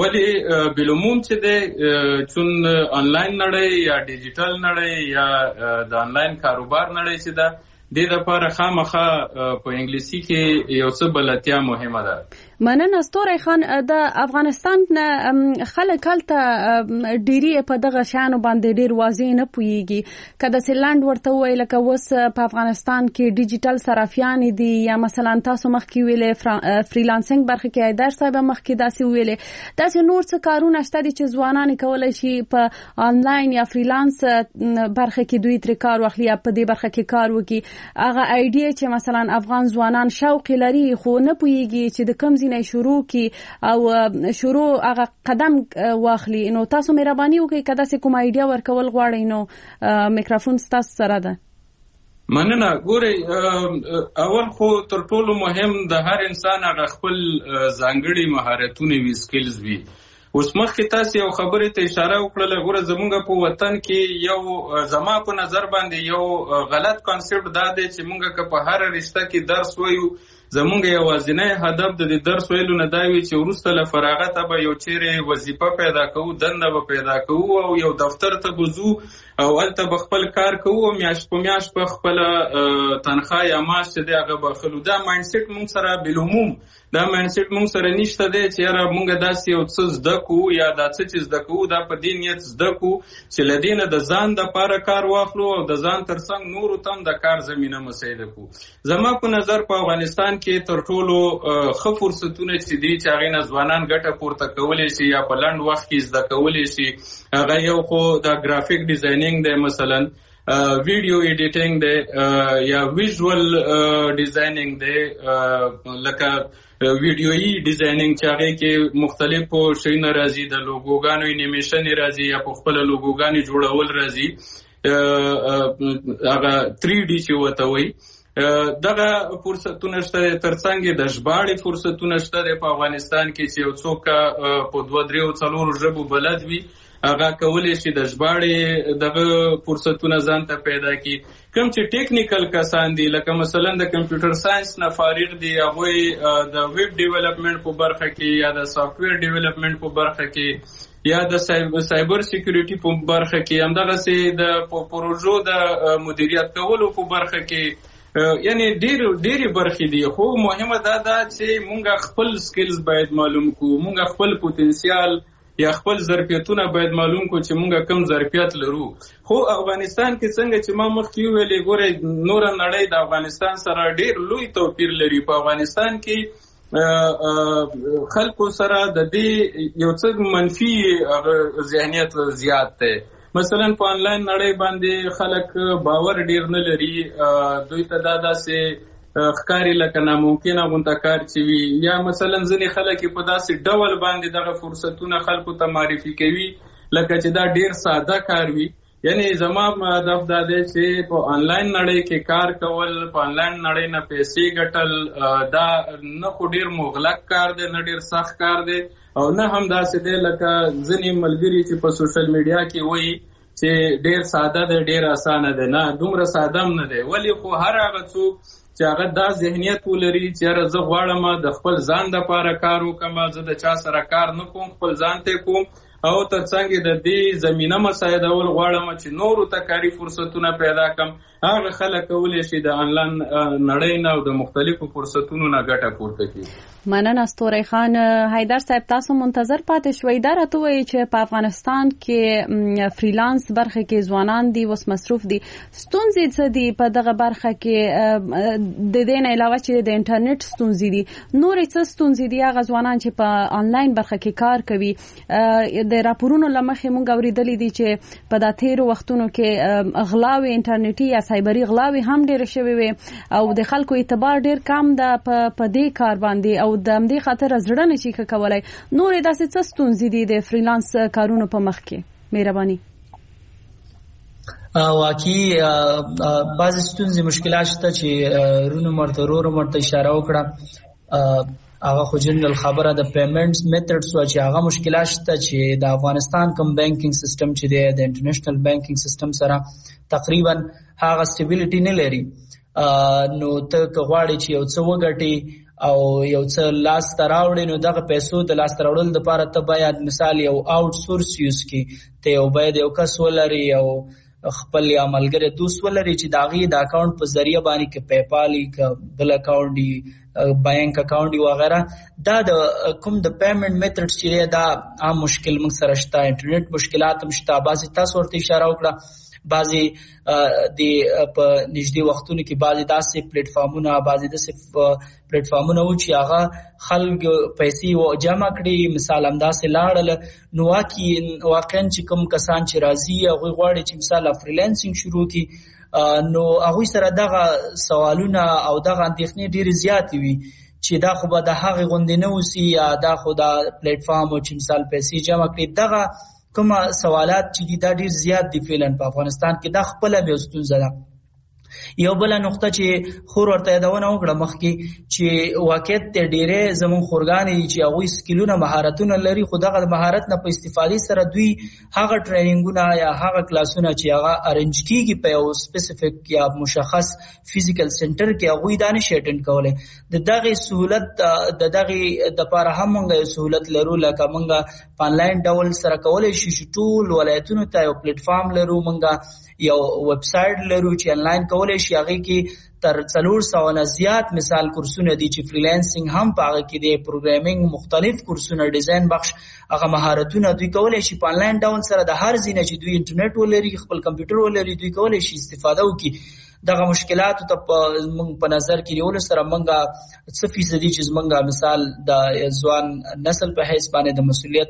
ولې بالعموم چې دی چون آنلاین نړۍ یا ډیجیټل نړۍ یا د آنلاین کاروبار نړۍ چې ده دې دپاره خامخا په انګلیسي کې یو څه بلدتیا مهمه ده. مننه ستوري خان د افغانستان نه خلک هلته ډېری په دغه شیانو باندې ډېر واضح نه پوهیږي که داسې لنډ ورته ووایي لکه اوس په افغانستان کې ډیجیټل صرافیانې دي یا مثلا تاسو مخکې ویلې فریلانسینګ برخه کې ایدر صاحب مخکې داسې ویلې داسې نور څه کارونه شته دي چې ځوانان کولی شي په آنلاین یا فریلانس برخه کې دوی ترې کار واخلي یا په دې برخه کې کار وکړي هغه ایډیا چې مثلا افغان ځوانان شوق لري خو نه پوهیږي چې د کوم نه شروع کی او شروع هغه قدم واخلي نو تاسو مهرباني وکړئ که داسې کوم ایډیا ورکول غواړئ نو میکروفون ستاسو سره ده. مننه. ګورئ اول خو تر ټولو مهم د هر انسان هغه خپل ځانګړي مهارتونه وي سکلز وي. اوس مخکې تاسو یو خبرې ته اشاره وکړله ګوره زمونږ په وطن کې یو زما په نظر باندې یو غلط کانسپټ دا دی چې مونږ که په هره رشته کې درس وایو زمونږ یوازینی هدف د دې درس ویلو نه دا وي چې وروسته له فراغته به یو چیرې وظیفه پیدا کوو دنده به پیدا کوو او یو دفتر ته به ځو او هلته به خپل کار کوو او میاشت په میاشت به خپله تنخوا یا معاش چې دی هغه به اخلو. دا مایندسیټ مونږ سره بالعموم دا مایندسیټ مونږ سره نشته دی چې یاره مونږ داسې یو څه زده کوو یا دا څه چې زده کوو دا په دې نیت زده کوو چې له دې نه د ځان دپاره کار واخلو او د ځان تر څنګ نورو ته هم د کار زمینه مساعده کړو. زما په نظر په افغانستان کې تر ټولو ښه فرصتونه چې دي چې هغې نه ځوانان ګټه پورته کولی شي یا په لنډ وخت کې زده کولی شي هغه یو خو د ګرافیک ډیزاینینګ دی مثلا ویډیو ایډیټینګ دی یا ویژوال ډیزاینینګ دی لکه ویډیویي ډیزاینینګ چې هغه کې مختلفو شیونه راځي د لوګوګانو انیمیشن راځي یا په خپل لوګوګانې جوړول راځي هغه تھری ډي چې وته وي دغه فرصتونه شته ترڅنګ د ژباړې فرصتونه شته په افغانستان کې چې یو څوک په دوه دریو څلورو ژبو بلد وي هغه کولی شي د ژباړې دغه فرصتونه ځان ته پیدا کړي. کوم چې ټیکنیکل کسان دي لکه مثلا د کمپیوټر ساينس نه فارغ دي هغوی د ویب ډیولپمنټ په برخه کې یا د سافټویر ډیولپمنټ په برخه کې یا د سایبر سکیورټي په برخه کې همدغسې د پروژو د مدیریت کولو په برخه کې یعنی ډیر ډیرې برخې دي. خو مهمه دا ده چې مونږ خپل سکلز باید معلوم کړو، مونږ خپل پوتنسیال یا خپل ظرفیتونه باید معلوم کو چې مونږ کم ظرفیت لرو. خو افغانستان کې څنګه چې ما مخکې ویلې ګورې نور نړۍ د افغانستان سره ډیر لوی توپیر لري. په افغانستان کې خلکو سره د دې یو څه منفي ذهنیت زیات دی. مثلا په آنلاین نړۍ باندې خلک باور ډیر نه لري، دوی ته دا داسې ښکاري لکه ناممکنه غونته کار چې وي، یا مثلا ځینې خلک په داسې ډول باندې دغه فرصتونه خلکو ته معرفي کوي لکه چې دا ډیر ساده کار وي. یعنی زما هدف دا دی چې په آنلاین نړۍ کې کار کول، په آنلاین نړۍ نه پیسې ګټل، دا نه خو ډیر مغلق کار دی، نه ډیر سخت کار دی، او نه هم داسې دی لکه ځینې ملګري چې په سوشل میډیا کې وایي چې ډیر ساده دی ډیر اسانه دی. نه، دومره ساده هم نه دی. ولې خو هر هغه څوک چې هغه دا ذهنیت ولري چې یاره زه غواړم د خپل ځان دپاره کار وکړم، زه د چا سره کار نه کوم، خپل ځان ته کوم، او ترڅنګ د دې زمینه مساعدول غواړم چې نورو ته کاري فرصتونه پیدا کړم، هغه خلک کولی شي د آنلاین نړۍ نه او د مختلفو فرصتونو نه ګټه پورته کړي. مننه ستوری خان. حیدر صاحب تاسو منتظر پاتې شوئ. دا راته وایي چې په افغانستان کې فریلانس برخه کې ځوانان دي اوس مصروف دي، ستونزې څه دي په دغه برخه کې د دې نه علاوه چې د انټرنیټ ستونزې دي؟ نورې څه ستونزې دي هغه ځوانان چې په آنلاین برخه کې کار کوي؟ د راپورونو له مخې موږ اورېدلي دي چې په دا تیرو وختونو کې غلاوې انټرنیټي یا سایبري غلاوې هم ډېرې شوې وې او د خلکو اعتبار ډېر کم ده په دې کار باندې، او د همدې خاطر زړه نه شي کولی. نورې داسې څه ستونزې دي د فریلانس کارونو په مخ کې؟ مهرباني. واقعي بعضې ستونزې مشکلات شته چې رونو مرته رورو مرته اشاره وکړه، هغه خو جنرال خبره د پیمنټس میتھډز و چې هغه مشکلات شته چې د افغانستان کوم بانکینګ سیستم چې دی د انټرنیشنل بانکینګ سیستم سره تقریبا هغه سټیبیلیټي نه لري. نو ته که غواړې چې یو څه وګټې او یو څه لاس ته راوړې، نو دغه پیسو د لاس ته راوړلو دپاره ته باید مثال یو آوټ سورس یوز کړي، ته یو باید یو کس ولري، یو خپل یا ملګری دوست ولري چې د هغې د اکاونټ په ذریعه باندې که پیپال که بل اکاونټ وي، بانک اکاونټ وغیرہ، دا د کوم د پیمنټ میتھډ چې دی دا عام مشکل موږ سره شته. انټرنیټ مشکلات هم شته، بعضې تاسو ورته اشاره وکړه، بعضې د په نږدې وختونو کې بعضې داسې پلیټفارمونه بعضې داسې پلیټفارمونه و چې هغه خلک پیسې جمع کړي، مثال همداسې لاړل، نو واقعا چې کوم کسان چې راځي هغوی غواړي چې مثال فریلانسینګ شروع کړي، نو هغوی سره دغه سوالونه او دغه اندېښنې ډېرې زیاتې وي چې دا خو به د هغې غوندې نه اوسي، یا دا خو دا پلیټفارم و چې مثال پیسې جمع کړي. دغه کومه سوالات چې دي دا ډېر زیات دي فعلا په افغانستان کې، دا خپله بیا ستونزه ده. یو بله نقطه چې خور ورته یادونه وکړه مخکې چې واقعیت ته ډېرې زموږ خورګانې دي چې هغوی سکلونه مهارتونه لري، خو دغه د مهارت نه په استفادې سره دوی هغه ټریننګونه یا هغه کلاسونه چې هغه ارنج کېږي په یو سپیسیفیک یا مشخص فزیکل سنټر کې هغوی دا نشي اټینډ کولی. د دغې سهولت د دغې دپاره هم موږ یو سهولت لرو، لکه موږ په آنلاین ډول سره کولی شو چې ټول ولایتونو ته یو پلیټفارم لرو، موږ یو ویب سایټ لرو چې آنلاین کولی شي، هغې کې تر څلور سوه نه زیات مثال کورسونه دي چې فریلانسینګ هم په هغه کې دی، پروګرامینګ مختلف کورسونه، ډیزاین بخش هغه مهارتونه دوی کولی شي په آنلاین ډول سره د هر ځای نه چې دوی انټرنیټ ولري، خپل کمپیوټر ولري، دوی کولی شي استفاده وکړي. دغه مشکلاتو ته موږ په نظر کې نیولو سره موږ څه فیصدي چې زموږ مثال د ځوان نسل په حیث باندې د مسؤلیت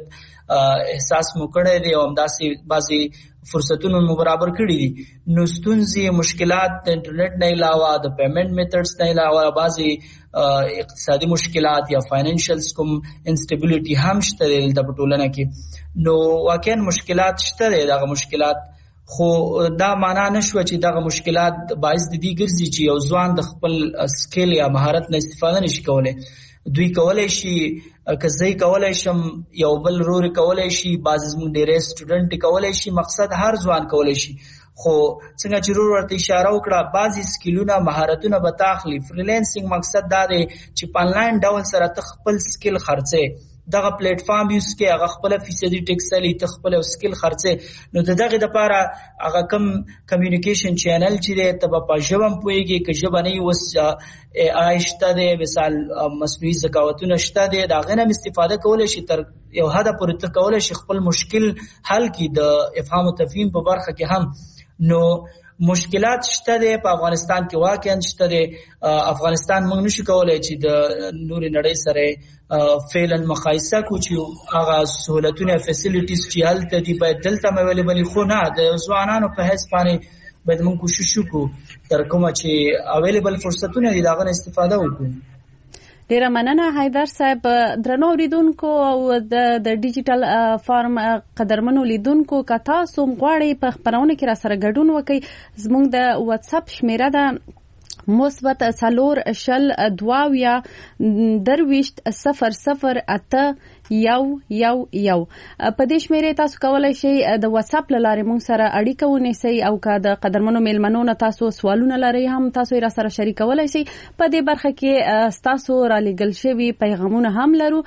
احساس مو کړی دی او همداسې بعضي فرصتونو مو برابر کړي دي. نو ستونزې مشکلات د انټرنیټ نه علاوه د پیمنټ میتھډز نه علاوه بعضي اقتصادي مشکلات یا فاینانشلز کوم انسټیبیلیټي هم شته د ټولنه کې. نو واقعا مشکلات شته دي. دغه مشکلات خو دا معنا نشو چې دغه مشکلات باعث د دې ګرځي چې یو ځوان د خپل سکیل یا مهارت نه استفاده نشي کولای. دوی کولای شي که زه کولای شم یو بل رور کولای شي بعض زموږ ډېر سټوډنټ کولای شي. مقصد هر ځوان کولای شي. خو څنګه چې رور ورته اشاره وکړه بعضی سکیلونه مهارتونه به تاخلي. فریلانسینګ مقصد دا دی چې په انلاین ډول سره ته خپل سکیل خرڅې دغه پلیټ فارم یوز کې هغه خپل فیصدي ټیکس لري ته خپل سکیل خرڅې. نو دغه د لپاره هغه کم کمیونیکیشن چینل چې دی ته په ژبه پوهیږي که ژبه نه وي اوس ای آی شته دی مثال مصنوعي ذکاوتونه شته دی د هغې نه استفاده کولی شي تر یو حده پورې ته کولی شي خپل مشکل حل کړي د افهام و تفهیم په برخه کې هم. نو مشکلات شته دی په افغانستان کې واقعا شته دی. افغانستان موږ نشو کولای چې د نورې نړۍ سره فعلا مقایسه کو چې هغه سہولتونه فیسیلیټیز چې هلته دي باید دلته هم اویلیبل خو نه د ځوانانو په حیث باندې باید موږ کوشش وکړو تر کومه چې اویلیبل فرصتونه دي د هغه نه استفاده وکړو. ډیره مننه حیدر صاحب. درنو اوریدونکو او د ډیجیټل فارم قدرمنو لیدونکو که تاسو غواړئ په خپرونه کې را سره ګډون وکړئ زموږ د واتس اپ شمیره ده مثبت څلور شل دوه درویشت صفر صفر اته یو یو یو. په دې شمیرې تاسو کولای شئ د واتس اپ له لارې موږ سره اړیکه ونیسئ او که د قدرمنو میلمنو نه تاسو سوالونه لرئ هم تاسو یې را سره شریکولی شئ. په دې برخه کې ستاسو رالیږل شوي پیغامونه هم لرو.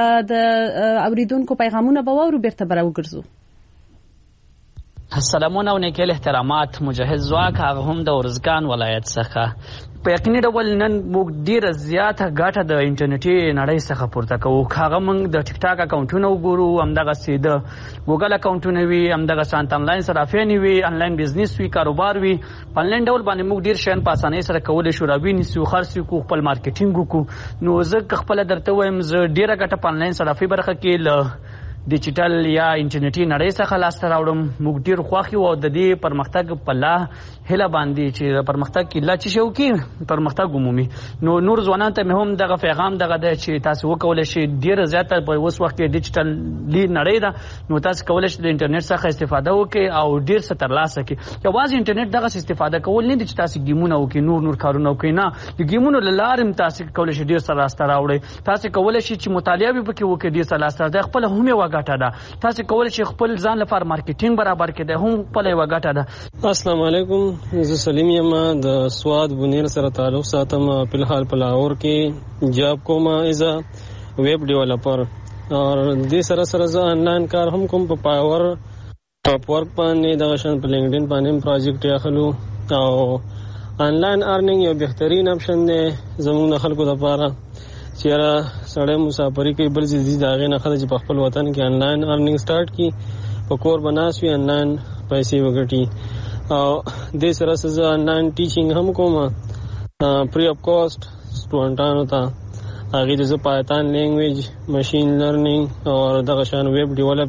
د اوریدونکو پیغامونه به واورو بیرته به راوګرځو. سلامونه او نیکیل احترامات. مجهز ځواک هغه هم د ارزګان ولایت څخه په یقیني ډول نن موږ ډیره زیاته ګټه د انټرنیټي نړۍ څخه پورته کوو. هغه موږ د ټیک ټاک اکاونټونه وګورو همدغسې د ګوګل اکاونټونه وي همدغسې انت انلاین صرافین وي انلاین بزنس وي کاروبار وي. په انلاین ډول باندې موږ ډیر شیان په اسانۍ سره کولی شو راوینیسو خرڅ وکړو خپل مارکیټینګ وکړو. نو زه که خپله درته وایم زه ډیره ګټه په انلاین صرافي برخه کې له ډیجیټل یا انټرنیټي نړۍ څخه لاسته راوړم. موږ ډیر خوښ یو او د دې پرمختګ په لاره هیله باندې چې پرمختګ کې لا چې شي وکړي پرمختګ عمومي. نو نور ځوانانو ته مې هم دغه پیغام دغه دی چې تاسو وکولی شئ ډیره زیاته په اوس وخت کې ډیجیټلي نړۍ ده نو تاسو کولی شئ د انټرنیټ څخه استفاده وکړئ او ډیر څه ترلاسه کړئ. یوازې انټرنیټ دغسې استفاده کول نه دي چې تاسو ګیمونه وکړئ نور نور کارونه وکړئ. نه د ګیمونو له لارې هم تاسو کولی شئ ډیر څه لاسته راوړئ. تاسو کولی شئ چې مطالعه به پکې وکړئ ډیر څه لاسته راوړئ. خپله هم یوه ګټه ده. تاسو کولی شئ خپل ځان لپاره مارکیټینګ برابر کړئ هم خپله یوه ګټه ده. السلام علیکم. زه سلیم یم د سواد بنیر سره تعلق ساتم. په الحال په لاهور کې جاب کوم ایز ا ویب ډیولپر او د سره سره زه انلاین کار هم کوم په پاور ټاپ ورک باندې د شان په لینکډین باندې پروجیکټ اخلو او انلاین ارنینګ یو بهترین اپشن دی زموږ خلکو لپاره چې سړی مسافري کوي بل ځای د هغې نه ښه ده چې په خپل وطن کې انلاین ارنینګ سټارټ کړي په کور به ناست وي انلاین پیسې وګټي. او دې سره سره زه انلاین ټیچینګ هم کوم فری اف کاسټ سټوډنټانو ته. هغې ته زه پایتان لینګویج مشین لرنینګ او دغه شان ویب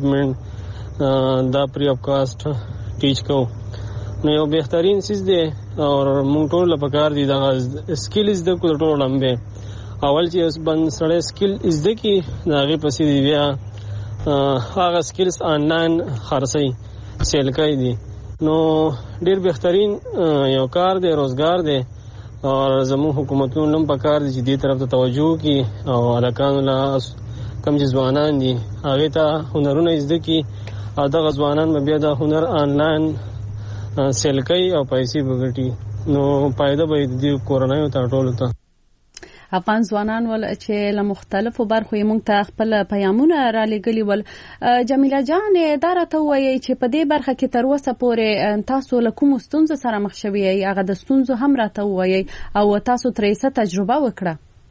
ډیولپمنټ دا فری اف کاسټ ټیچ کوو. نو یو بهترین څیز دی او موږ ټول له پکار دي دغه سکیل زده کړو ټول لمبې. اول چې اوس بند سړی سکیل زده کړي د هغې پسې دی بیا هغه سکیلز آنلاین خرڅوي سیل کوي دي. نو ډېر بهترین یو کار دی روزګار دی او زموږ حکومتونو هم پکار دي چې دې طرف ته توجه وکړي او هلکانو له کوم چې ځوانان دي هغې ته هنرونه زده کړي او دغه ځوانان به بیا د هنر آنلاین سیل کوي او پیسې به ګټي. نو فایده به یې د دې کورنیو ته ټولو ته. افغان ځوانان ول چې له مختلفو برخو یې موږ ته خپل پیغامونه را لېږلي ول. جمیله جان دا راته ووایئ چې په دې برخه کې تر اوسه پورې تاسو له کومو ستونزو سره مخ شوي یئ هغه د ستونزو هم راته ووایئ او تاسو ترې څه تجربه وکړه.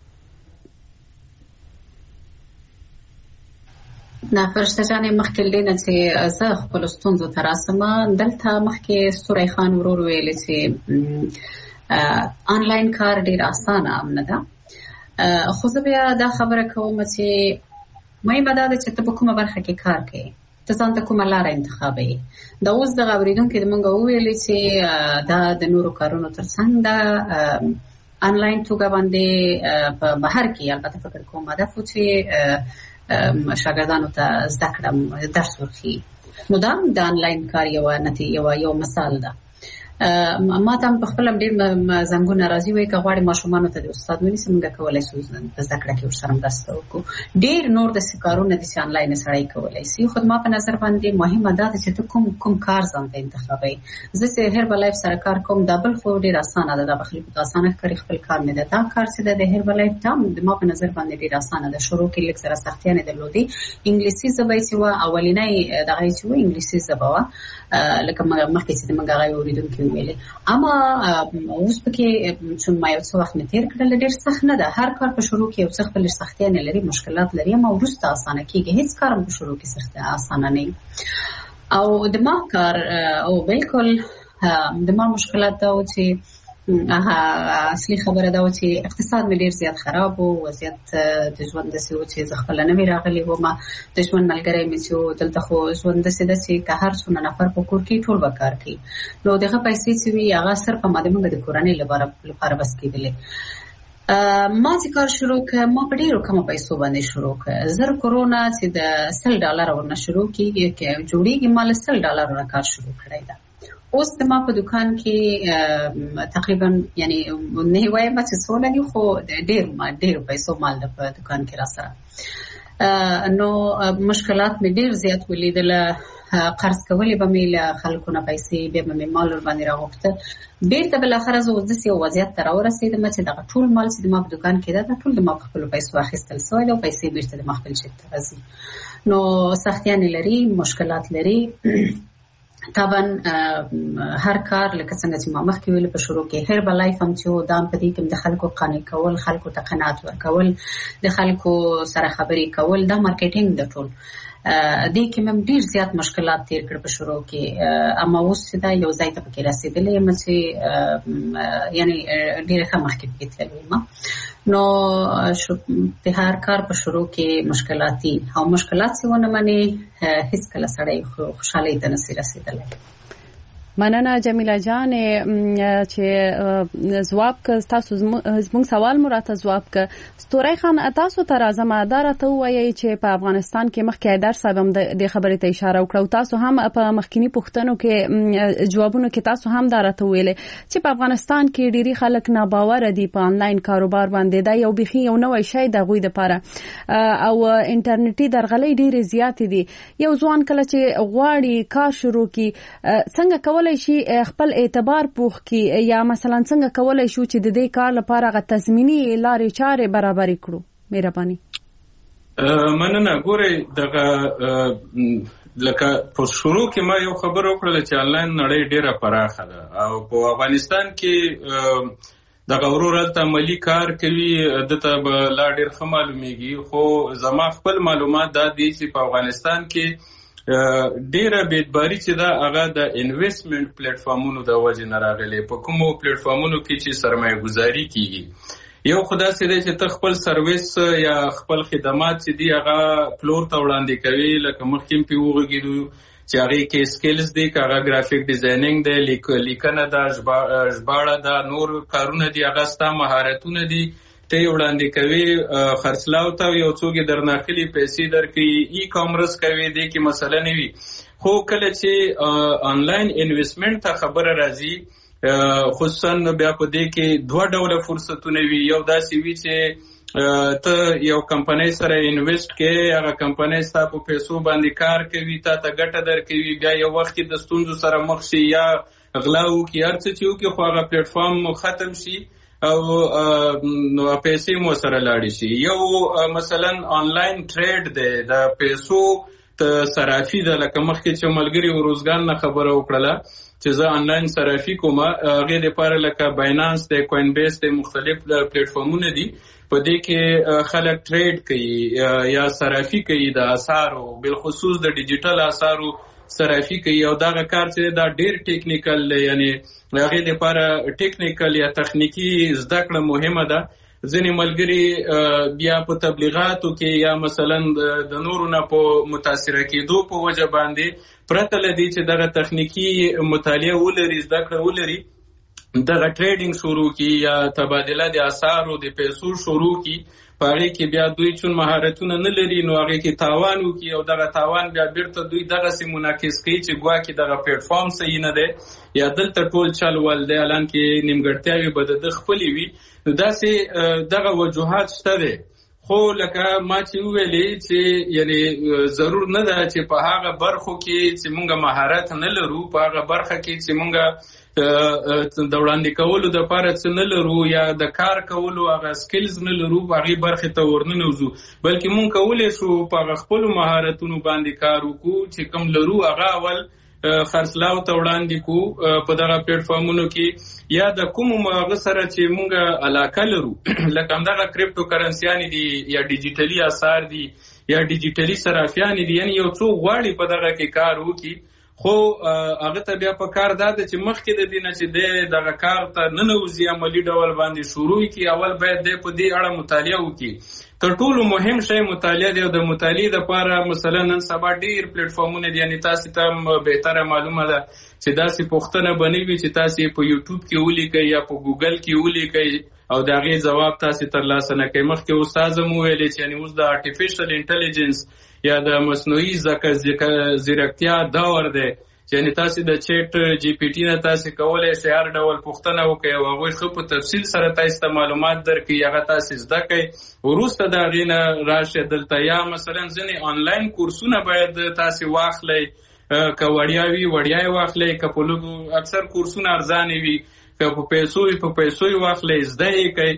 نه فرشته جانې مخکې له دې نه چې زه خپلو ستونزو ته راسم دلته مخکې ستوری خان ورور ویلې چې آنلاین کار ډېر اسانه هم نه ده. خو زه بیا دا خبره کوم چې مهمه ده چې ته په کومه برخه کې کار کوې، ته ځان ته کومه لاره انتخابوي. دا اوس دغه اورېدونکي د موږ وویلې چې دا د نورو کارونو ترڅنګ دا آنلاین توګه باندې په بهر کې البته فکر کوم هدف و چې شاګردانو ته زده کړه درس ورکړي. نو دا د آنلاین کار یو نتیجه یو یو مثال ده. ما ته په خپل ډېر زنګونه راځي وي که غواړي ماشومانو ته د استاد ونیسي موږ کولی شو په زده کړه کې ورسره مرسته وکړو. ډېر نور داسې کارونه دي چې آنلاین سړی کولی شي، خو ما په نظر باندې مهمه دا ده چې ته کوم کوم کار ځان ته انتخابوي. زه چې هربل لایف سره کار کوم دا بل خو ډېر اسانه ده، دا به خلکو ته اسانه ښکاري خپل کار مې ده. دا کار چې ده د هربل لایف دا ما په نظر باندې ډېر اسانه ده. شروع کې لږ سره سختیانې درلودې، انګلیسي ژبه یې چې وه اولنی دغه یې چې وه انګلیسي ژبه وه لکه مخکې چې د موږ هغه اورېدونکي ویلې. اما اوس پکې چې ما یو څه وخت مې تېر کړل ډېر سخت نه ده. هر کار په شروع کې یو څه خپل سختیانې لري، مشکلات لري، اما وروسته اسانه کېږي. هېڅ کار هم په شروع کې سخت اسانه نه وي. او د ما کار او بالکل د ما مشکلات دا و چې اصلي خبره دا و چې اقتصاد مې ډېر زیات خراب و، وضعیت د ژوند داسې و چې زه خپله نوې راغلې وم. د ژوند ملګری مې چې و دلته خو ژوند داسې ده چې که هر څومره نفر په کور کې ټول به کار کوي، نو دغه پیسې چې وي هغه صرف همدا موږ د کورنۍ لپاره بس کېدلې. ما چې کار شروع کړ ما په ډېرو کمو پیسو باندې شروع کړ. زر کرونا چې د سل ډالر ورنه شروع کېږي جوړېږي ما له سل ډالر ورنه کار شروع کړی ده. اوس د ما په دکان کې تقریبا یعنی نه وایم چې څونه دي، خو ډېر ما ډېر پیسو مال ده په دکان کې را سره. نو مشکلات مې ډېر زیات ولیدله. قرض کولې به مې له خلکو نه پیسې، بیا به مې مال ورباندې راغوښته. بېرته بالاخره زه اوس داسې یو وضعیت ته راورسېدم چې دغه ټول مال چې د ما په دکان کې ده دا ټول د ما په خپلو پیسو اخیستل سوی ده او پیسې بېرته د ما خپل جیب ته راځي. نو سختیانې لري، مشکلات لري. طبعا هر کار لکه څنګه چې ما مخکې ویل په شروع کې هربل لایف هم چې دا په دې کې د خلکو قانع کول، خلکو ته قناعت ورکول، د خلکو سره خبرې کول، دا مارکیټینګ د ټول دې کې مې ډېر زیات مشکلات تیر کړ په شروع کې. اما اوس چې دا یو ځای ته پکې رسېدلې یم چې یعنی ډېره ښه مخکې پکې تللې یم. نو د هر کار په شروع کې مشکلاتي او مشکلات چې ونه منې هیڅکله سړی خوشحالۍ ته نشي رسېدلی. مننه جمیله جان چې جواب ک تاسو زموږ سوال مو راته جواب ک. ستوري خان تاسو ته راځم دا راته وایي چې په افغانستان کې مخکې حیدر صاحب هم د خبرې ته اشاره وکړه، تاسو هم په مخکینی پوښتنو کې جوابونو کې تاسو هم دا راته ویلې چې په افغانستان کې ډېری خلک ناباور دي په آنلاین کاروبار باندې. دا یو بخي یو نوې شی د غوي لپاره او انټرنیټي درغلۍ ډېرې زیات دي. یو ځوان کله چې غواړي کار شروع کړي څنګه کول شي خپل اعتبار پوخ کی، یا مثلا څنګه کولای شو چې د دې کار لپاره غو تضمینی لارې چارې برابر کړو؟ مهرباني. مننه. ګورې دغه لکه په شروع کې ما یو خبر وکړل چې آنلاین نړۍ ډیره پراخه ده او په افغانستان کې دغه ورورلته عملی کار کوي دته به لا ډیر ښه معلومیږي. خو زما خپل معلومات دا دي چې په افغانستان کې ډیره بیدباری چې دا هغه د انویسټمنټ پلیټ فارمونو د وجې نه راغلی. په کومو پلیټ فارمونو کې چې سرمایه گذاري کیږي، یو خدا سي دی چې ته خپل سرویس یا خپل خدمات چې دی هغه پلور ته وړاندې کوي، لکه مخکې په وګړو چې هغه کې سکلز دی، هغه ګرافیک ډیزاینینګ دی، لیکنه ده، ژباړه ده، نور کارونه دي، هغه ستا مهارتونه دي ته وړاندې کوي. خرڅلاو ته یو څوک درناخلي پیسې درکړي، ای کامرس کوي، دې کې مسله نه وي. خو کله چې آنلاین انویسټمنټ ته خبره راځي خصوصا بیا په دې کې دوه ډوله فرصتونه وي. یو داسې وي چې ته یو کمپنۍ سره انویسټ کې، هغه کمپنۍ ستا په پیسو باندې کار کوي، تا ته ګټه درکوي، بیا یو وخت د ستونزو سره مخ شي یا غلا وکړي، هر څه چې وکړي خو هغه پلیټ فارم ختم شي او پیسې مو سره لاړې شي. یو مثلا آنلاین ټریډ دی، د پیسو ته صرافي ده، لکه مخکې چې ملګري وروزګان نه خبره وکړله چې زه آنلاین صرافي کوم، هغې دپاره لکه باینانس دی، کوین بیس دی، مختلف پلیټ فارمونه دي. په دې کې خلک ټریډ کوي یا صرافي کوي د اسعارو، بالخصوص د ډیجیټل اسعارو صرافي کوي. او دغه کار چې دا ډیر ټیکنیکل دی، یعنی هغې دپاره ټیکنیکل یا تخنیکي زده کړه مهمه ده. ځینې ملګري بیا په تبلیغاتو کې یا مثلا د نورو نه په متاثره کېدو په وجه باندې پرته له دې چې دغه تخنیکي مطالعه ولري زده کړه ولري دغه ټریډینګ شروع کی یا تبادله د اسعارو د پیسو شروع کی پاره کې بیا دوی چون مهارتونه نه لري نو هغه کې تاوان وکي او دغه تاوان بیا بیرته دوی دغه سي منعکس کوي چې ګوا کې دغه پلیټ فارم صحیح نه دی یا دلته ټول چل ول دی الان کې نیمګړتیاوي بد د خپلې وي نو داسې دغه وجوهات شته دي خو لکه ما چې ویلې چې یعنی ضرور نه ده چې په هغه برخو کې چې مونږه مهارت نه لرو په هغه برخه کې چې مونږه د وړاندې کولو د پاره څه نه لرو یا د کار کولو هغه سکلز نه لرو هغه برخه ته ورننوزو بلکې مونږ کولای شو په خپل مهارتونو باندې کار وکړو چې کوم لرو هغه اول خرڅلاو ته وړاندې کو په دغه پلیټ فارمونو کې یا د کوم مغه سره چې مونږه علاقه لرو لکه همدغه کریپټو کرنسيان دي یا ډیجیټلي اثار دي یا ډیجیټلي صرافیان دي یعنی یو څو غواړي په دغه کې کار وکړي خو هغه ته بیا په کار ده چې مخکې د دینه چې دغه کار ته ننوځي عملی ډول باندې شروع کی اول باید د په دې اړه مطالعه وکړي تر ټولو مهم شی مطالعه دی او د مطالعې لپاره مثلا نن سبا ډیر پلیټ فارمونه دي یعنی تاسو ته بهتره معلومه ده چې داسې پوښتنه بنوي چې تاسو په یوټیوب کې ولیکئ یا په ګوګل کې ولیکئ او دا غي جواب تاسو ترلاسه نه کوي مخکې استاد مو ویل چې یعنی اوس د ارتفیشل انټيليجنس یا د مصنوعي ځیرکتیا دور دی یعنی تاسو د چیټ جی پی ټی نه تاسو کولای شئ هر ډول پوښتنه وکړئ او هغه خو په تفصیل سره تاسو ته معلومات درکړي هغه تاسو زده کړئ وروسته دا غینه راشه دلته یا مثلا ځنې آنلاین کورسونه باید تاسو واخلئ که وړیا وي وړیا واخلئ که په لږو اکثر کورسونه ارزانه وي که په پیسو په پیسو واخلئ زده یې کوئ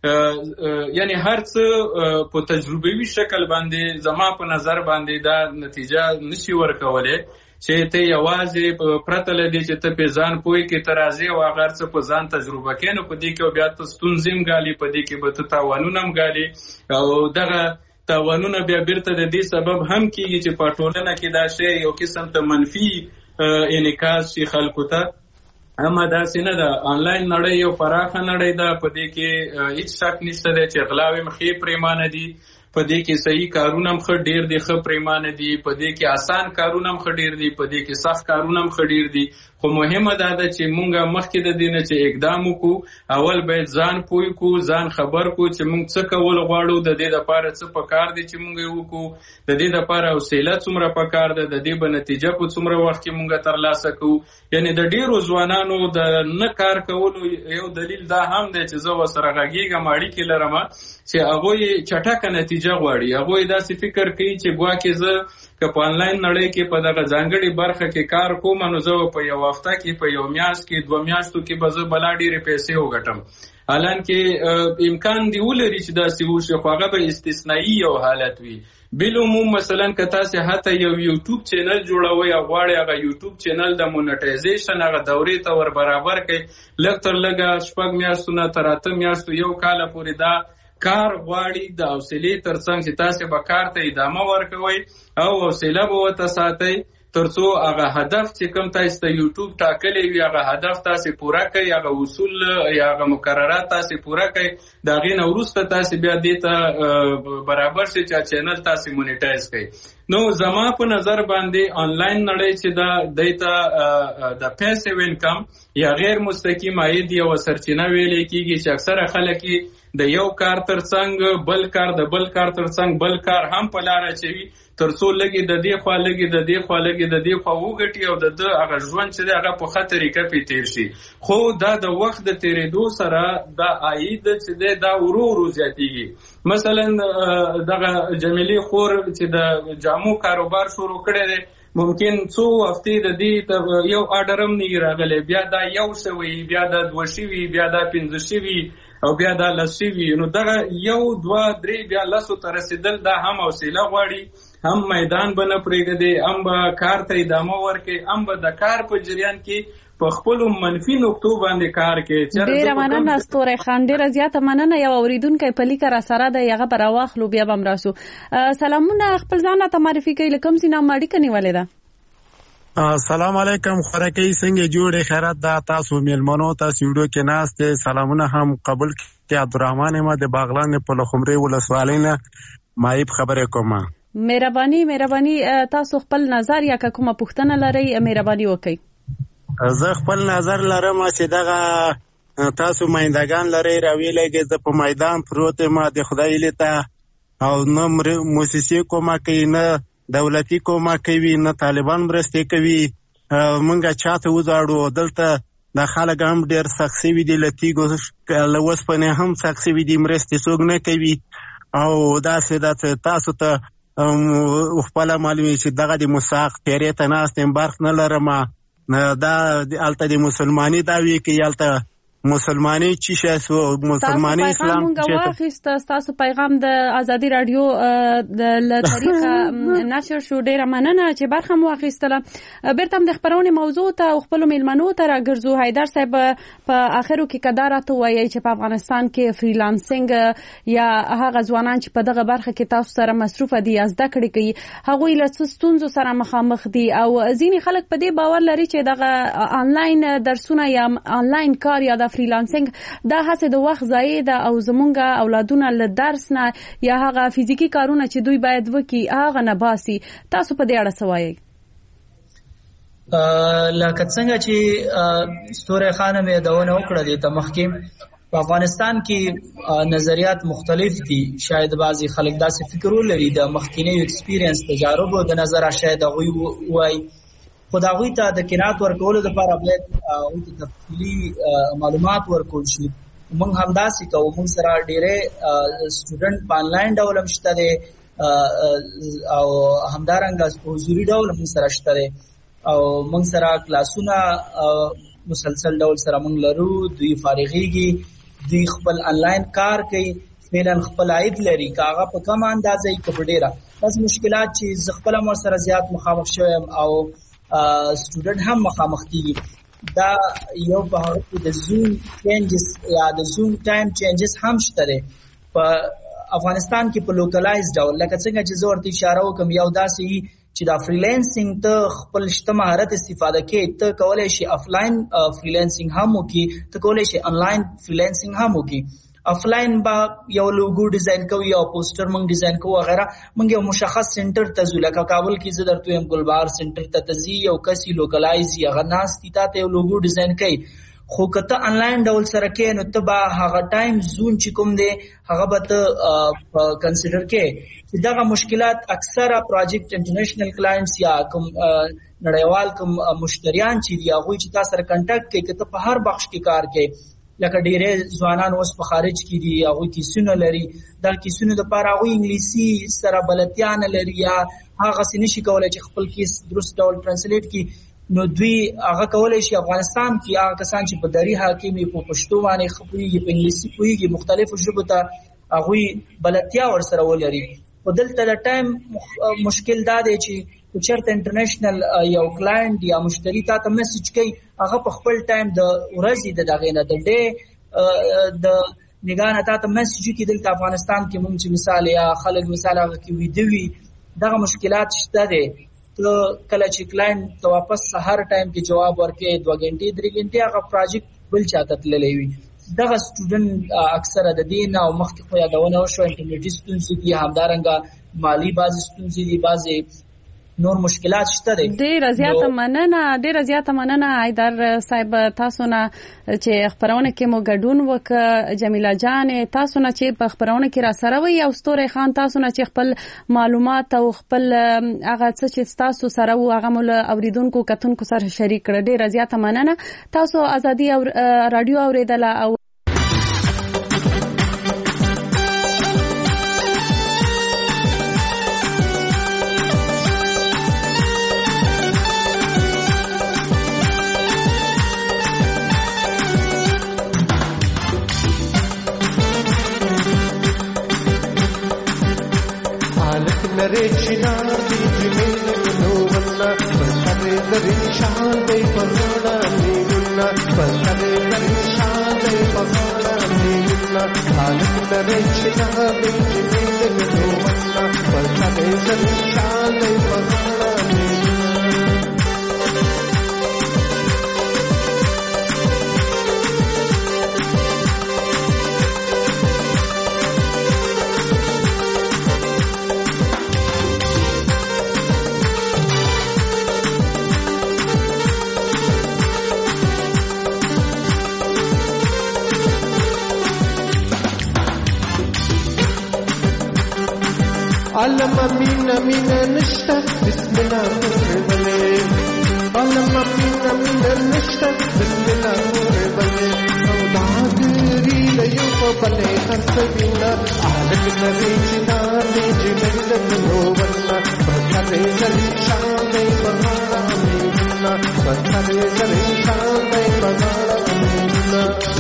یعنی هر څه په تجربوي شکل باندې زما په نظر باندې دا نتیجه نشي ورکولای چې ته یوازې پرته لدی چې ته په ځان پوي کې ترازی او هغه څه په ځان تجربه کینو په دې کې بیا ته ستونزم غالي په دې کې به ته تاوانونه هم غالي او دغه تاوانونه بیا بیرته د دې سبب هم کیږي چې په ټولنه کې دا شی یو قسم ته منفي انعکاس شي خلکو ته اما دا سینه دا آنلاین نړۍ یو فراخه نړۍ ده په دې کې هیڅ شک نشته چې غلاوي مخې پریمانه دي په دې کې صحیح کارونه هم خ ډیر دي خ پریمانه دي په دې کې آسان کارونه هم خ ډیر دي په دې کې سخت کارونه هم خ ډیر دي خو مهمه ده چې مونږه مخکې د دینه چې اقدام وکړو اول باید ځان پوي کو ځان خبر کو چې مونږ څه کول غواړو د دې لپاره څه پکار دي چې مونږ وکړو د دې لپاره حوصله څومره پکار ده د دې په نتیجه په څومره وخت کې مونږ ترلاسه کوو یعنی د ډیرو ځوانانو د نه کار کولو یو دلیل دا هم دی چې زه وسره غږیږم اړیکې لرم چې هغه چټکه نتیجه غواړي هغه داسې فکر کوي چې ګوا کې زه که په آنلاین نړۍ کې په دغه ځانګړي برخه کې کار کوم نو زه په یو هفته کې په یو میاشت کې دوه میاشتو کې به زه بلا ډېرې پیسې وګټم حالان کې امکان دی ولري چې داسې وشي خو هغه به استثنایی یو حالت وي بالعموم مثلا که تاسو حتی یو یوټیوب چینل جوړوي او غواړئ هغه یوټیوب چینل د مونټایزیشن هغه دورې ته ور برابر کړئ لږ تر لږه شپږ میاشتو نه تر اته میاشتو یو کال پورې دا کار غواړي د حوصلې ترڅنګ چې تاسو به کار ته ادامه ورکوي او حوصله به وته ساتئ ترڅو هغه هدف چې کوم تاسو ته یوټیوب ټاکلی وي هغه هدف تاسو پوره کړئ هغه اصول یا هغه مقررات تاسو پوره کړئ دا غي نو وروسته تاسو بیا دې ته برابر شي چې چینل تاسو مونیټایز کړئ نو زما په نظر باندې آنلاین نړۍ چې دا دیتا د پیسیو انکم یا غیر مستقیم عاید یو سرچینه ویل کیږي چې اکثره خلک د یو کار ترڅنګ بل کار د بل کار ترڅنګ بل کار هم په لار اچوي ترڅو لګي د دې خوا لګي د دې خوا لګي د دې خوا وګټي او د هغه ژوند چې هغه په خطر کې پی تیر شي خو دا د وخت د تیرېدو سره د عاید چې دا ورو ورو زیاتیږي مثلا دغه جمیلی خور چې د جامو کاروبار شروع کړی دی ممکن څو هفتې د دې یو آرډر هم نه راغلی بیا دا یو شوی بیا دا دوه شوي بیا دا پنځه شوي او بیا دا لسی وی نو دغه یو دوا درې بیا لاسو ته رسیدل دا هم حوصله غواړي هم میدان بنه پرېږدي هم به کار ته ادامه ورکړي هم به د کار په جریان کې په خپل منفي نقطو باندې کار کوي ډېره مننه ستوري خان ډېره زیاته مننه یو اوریدونکی په لیکه را سره ده هغه به راواخلو بیا به هم راسو سلامونه خپل ځان ته معرفي کوي له کوم ځای نه اړیکه نیولې ده السلام علیکم خورکی څنګه جوړې خیرات دا تاسو میلمنو تاسو ویډیو کې ناشته سلامونه هم قبول کړئ. عبدالرحمن احمد باغلان په لخمري ولسوالۍ نه مایب خبرې کوم. مهرباني مهرباني تاسو خپل نظر یا کومه پوښتنه لرئ مهرباني وکړئ. زه خپل نظر لرم چې دغه تاسو مایندگان لرئ راویلګي زه په میدان پروت ما د خدای لته او نه موسسې کومه کوي نه دولتي کومه کوي نه طالبان مرستې کوي. مونږه چاته وځاړو دلته د خلک هم ډېر سخت سوي دي له تیږو له اوسپنې هم سخت سوي دي مرستې څوک نه کوي او داسې داسې تاسو ته خپله معلومي چې دغه د مساق تیرې ته ناست یم برخ نه لرم دا هلته د مسلماني دعوې کوي هلته مسلمانی چی شاسو مسلمانی اسلام چې واخیست تاسو پیغام د ازادي رادیو د طریقه نشر شو ډیره مننه چې برخه مو واخیستله. بیرته د خبرونه موضوع ته خپل میلمنو ته راګرځو. حیدر صاحب په اخرو کې کدارات وایي چې په افغانستان کې فریلانسینګ یا هغه ځوانان چې په دغه برخه کې تاسو سره مصروف دي از د کړي کوي هغوی له ستونزو سره مخامخ دي او ځینې خلک په دې باور لري چې دغه آنلاین درسونه یا آنلاین کار یا د فریلانسینګ دا هڅه د وخت ضایع ده او زمونږ اولادونه له درس نه یا هغه فزیکی کارونه چې دوی باید وکړي هغه نه باسي. تاسو په دې اړه څه وایئ؟ لکه څنګه چې ستوره خانم یادونه وکړه دې ته مخکې په افغانستان کې نظریات مختلف دي. شاید بعضی خلک داسې فکر ولري د مخکینی ایکسپیرینس تجارب د نظر شاید هغوی وایي خو د هغوی ته د قناعت ورکولو لپاره باید هغوی ته تفصیلي معلومات ورکول شي. موږ همداسې کوو. موږ سره ډېری سټوډنټ په آنلاین ډول هم شته دی او همدارنګه په حضوري ډول هم سره شته دی او موږ سره کلاسونه مسلسل ډول سره موږ لرو. دوی فارغېږي دوی خپل آنلاین کار کوي فعلا خپل عاید لري که هغه په کمه اندازه یې که په ډېره داسې مشکلات چې زه خپله ور سره زیات مخامخ شوی یم او سټوډنټ هم مخامخ کیږي. دا یو په هغه کې د زوم چینجز یا د زوم ټایم چینجز هم شته دی په افغانستان کې په لوکلایز ډول لکه څنګه چې زه ورته اشاره وکړم یو داسې چې دا فریلانسینګ ته خپل شته مهارت استفاده کې ته کولی شي افلاین فریلانسینګ هم وکړي ته کولی شي آنلاین فریلانسینګ هم وکړي. افلاین با یو لوګو ډیزاین کوو یا پوسټر مونږ ډیزاین کوو وغیرہ مونږ یو مشخص سنټر ته ځو لکه کابل کې زه درته یم ګلبهار سنټر ته تزي یو کسي لوکلایز یا غناستي ته یو لوګو ډیزاین کوي. خو کته آنلاین ډول سره کې نو ته به هغه ټایم زون چې کوم دی هغه به ته کنسیډر کې چې دغه مشکلات اکثره پروجیکټ انټرنیشنل کلاینټس یا کوم نړیوال کوم مشتریان چې دی هغه چې تاسو سره کنټاکټ کوي کته په هر بخش کې کار کوي لکه ډېرې ځوانان اوس په خارج کې دي هغوی کیسونه لري دا کیسونه دپاره هغوی انګلیسي سره بلدتیا نه لري یا هغسې نشي کولی چې خپل کیس درست ډول ټرانسلیټ کړي نو دوی هغه کولی شي افغانستان کې هغه کسان چې په دري حاکم وي په پښتو باندې ښه پوهېږي په انګلیسي پوهېږي مختلفو ژبو ته هغوی بلدتیا ورسره ولري. خو دلته د ټایم مشکل دا دی چې چېرته انټرنیشنل یو کلاینټ یا مشتری تا ته میسج کوي هغه په خپل ټایم د ورځې د دغې نه د ډې د نګاه نه تا ته میسج وکړي. دلته افغانستان کې مونږ چې مثال یا خلک مثال هغه کې ویده وي دغه مشکلات شته دی. ته کله چې کلاینټ ته واپس سهار ټایم کې جواب ورکړي دوه غنټې درې غنټې هغه پروجیکټ بل چاته تللی وي. دغه سټوډنټ اکثره د دې نه او مخکې خو یادونه وشوه انټرنیټي ستونزې دي همدارنګه مالي بعضې ستونزې دي بعضې نور مشکلات شته دي. ډېره زیاته مننه ډېره زیاته مننه حیدر صاحب تاسو نه چې خبرونه کې مو ګډون وکړه. جمیله جان تاسو نه چې په خبرونه کې را سره وي او ستوره خان تاسو نه چې خپل معلومات او خپل هغه څه چې تاسو سره وو هغه مول اوریدونکو کتونکو سره شریک کړه. ډېره زیاته مننه. تاسو ازادي او رادیو اوریدله او نریچنا دی جمیل نو ونا پسرے درین شان دی پغانا نیونا پسرے درین شان دی پغانا نیونا حالت نریچنا دی جمیل نو ونا پسرے درین شان دی پغانا نیونا علم مینا مینا نشتا بسم الله وربلې علم مینا مینا نشتا بسم الله وربلې او داګری لیو په بلې خرڅینا الک نری چنا دې جنګ نو ونا پکې زری شان دې بهارا مینا پکې زری شان دې بهارا مینا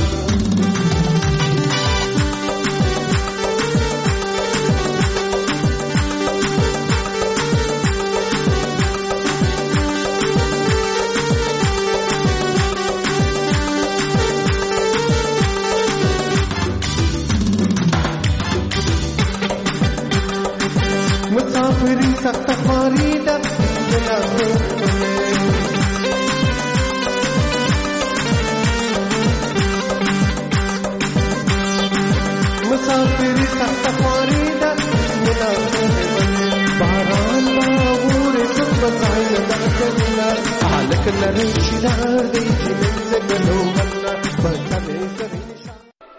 مسافری سخت خواری دا بلا مسافری سخت خواری دا بلا باران باور سب بسائل دا کلا حالک لرشدار دی جنگ نو منا بکنے سری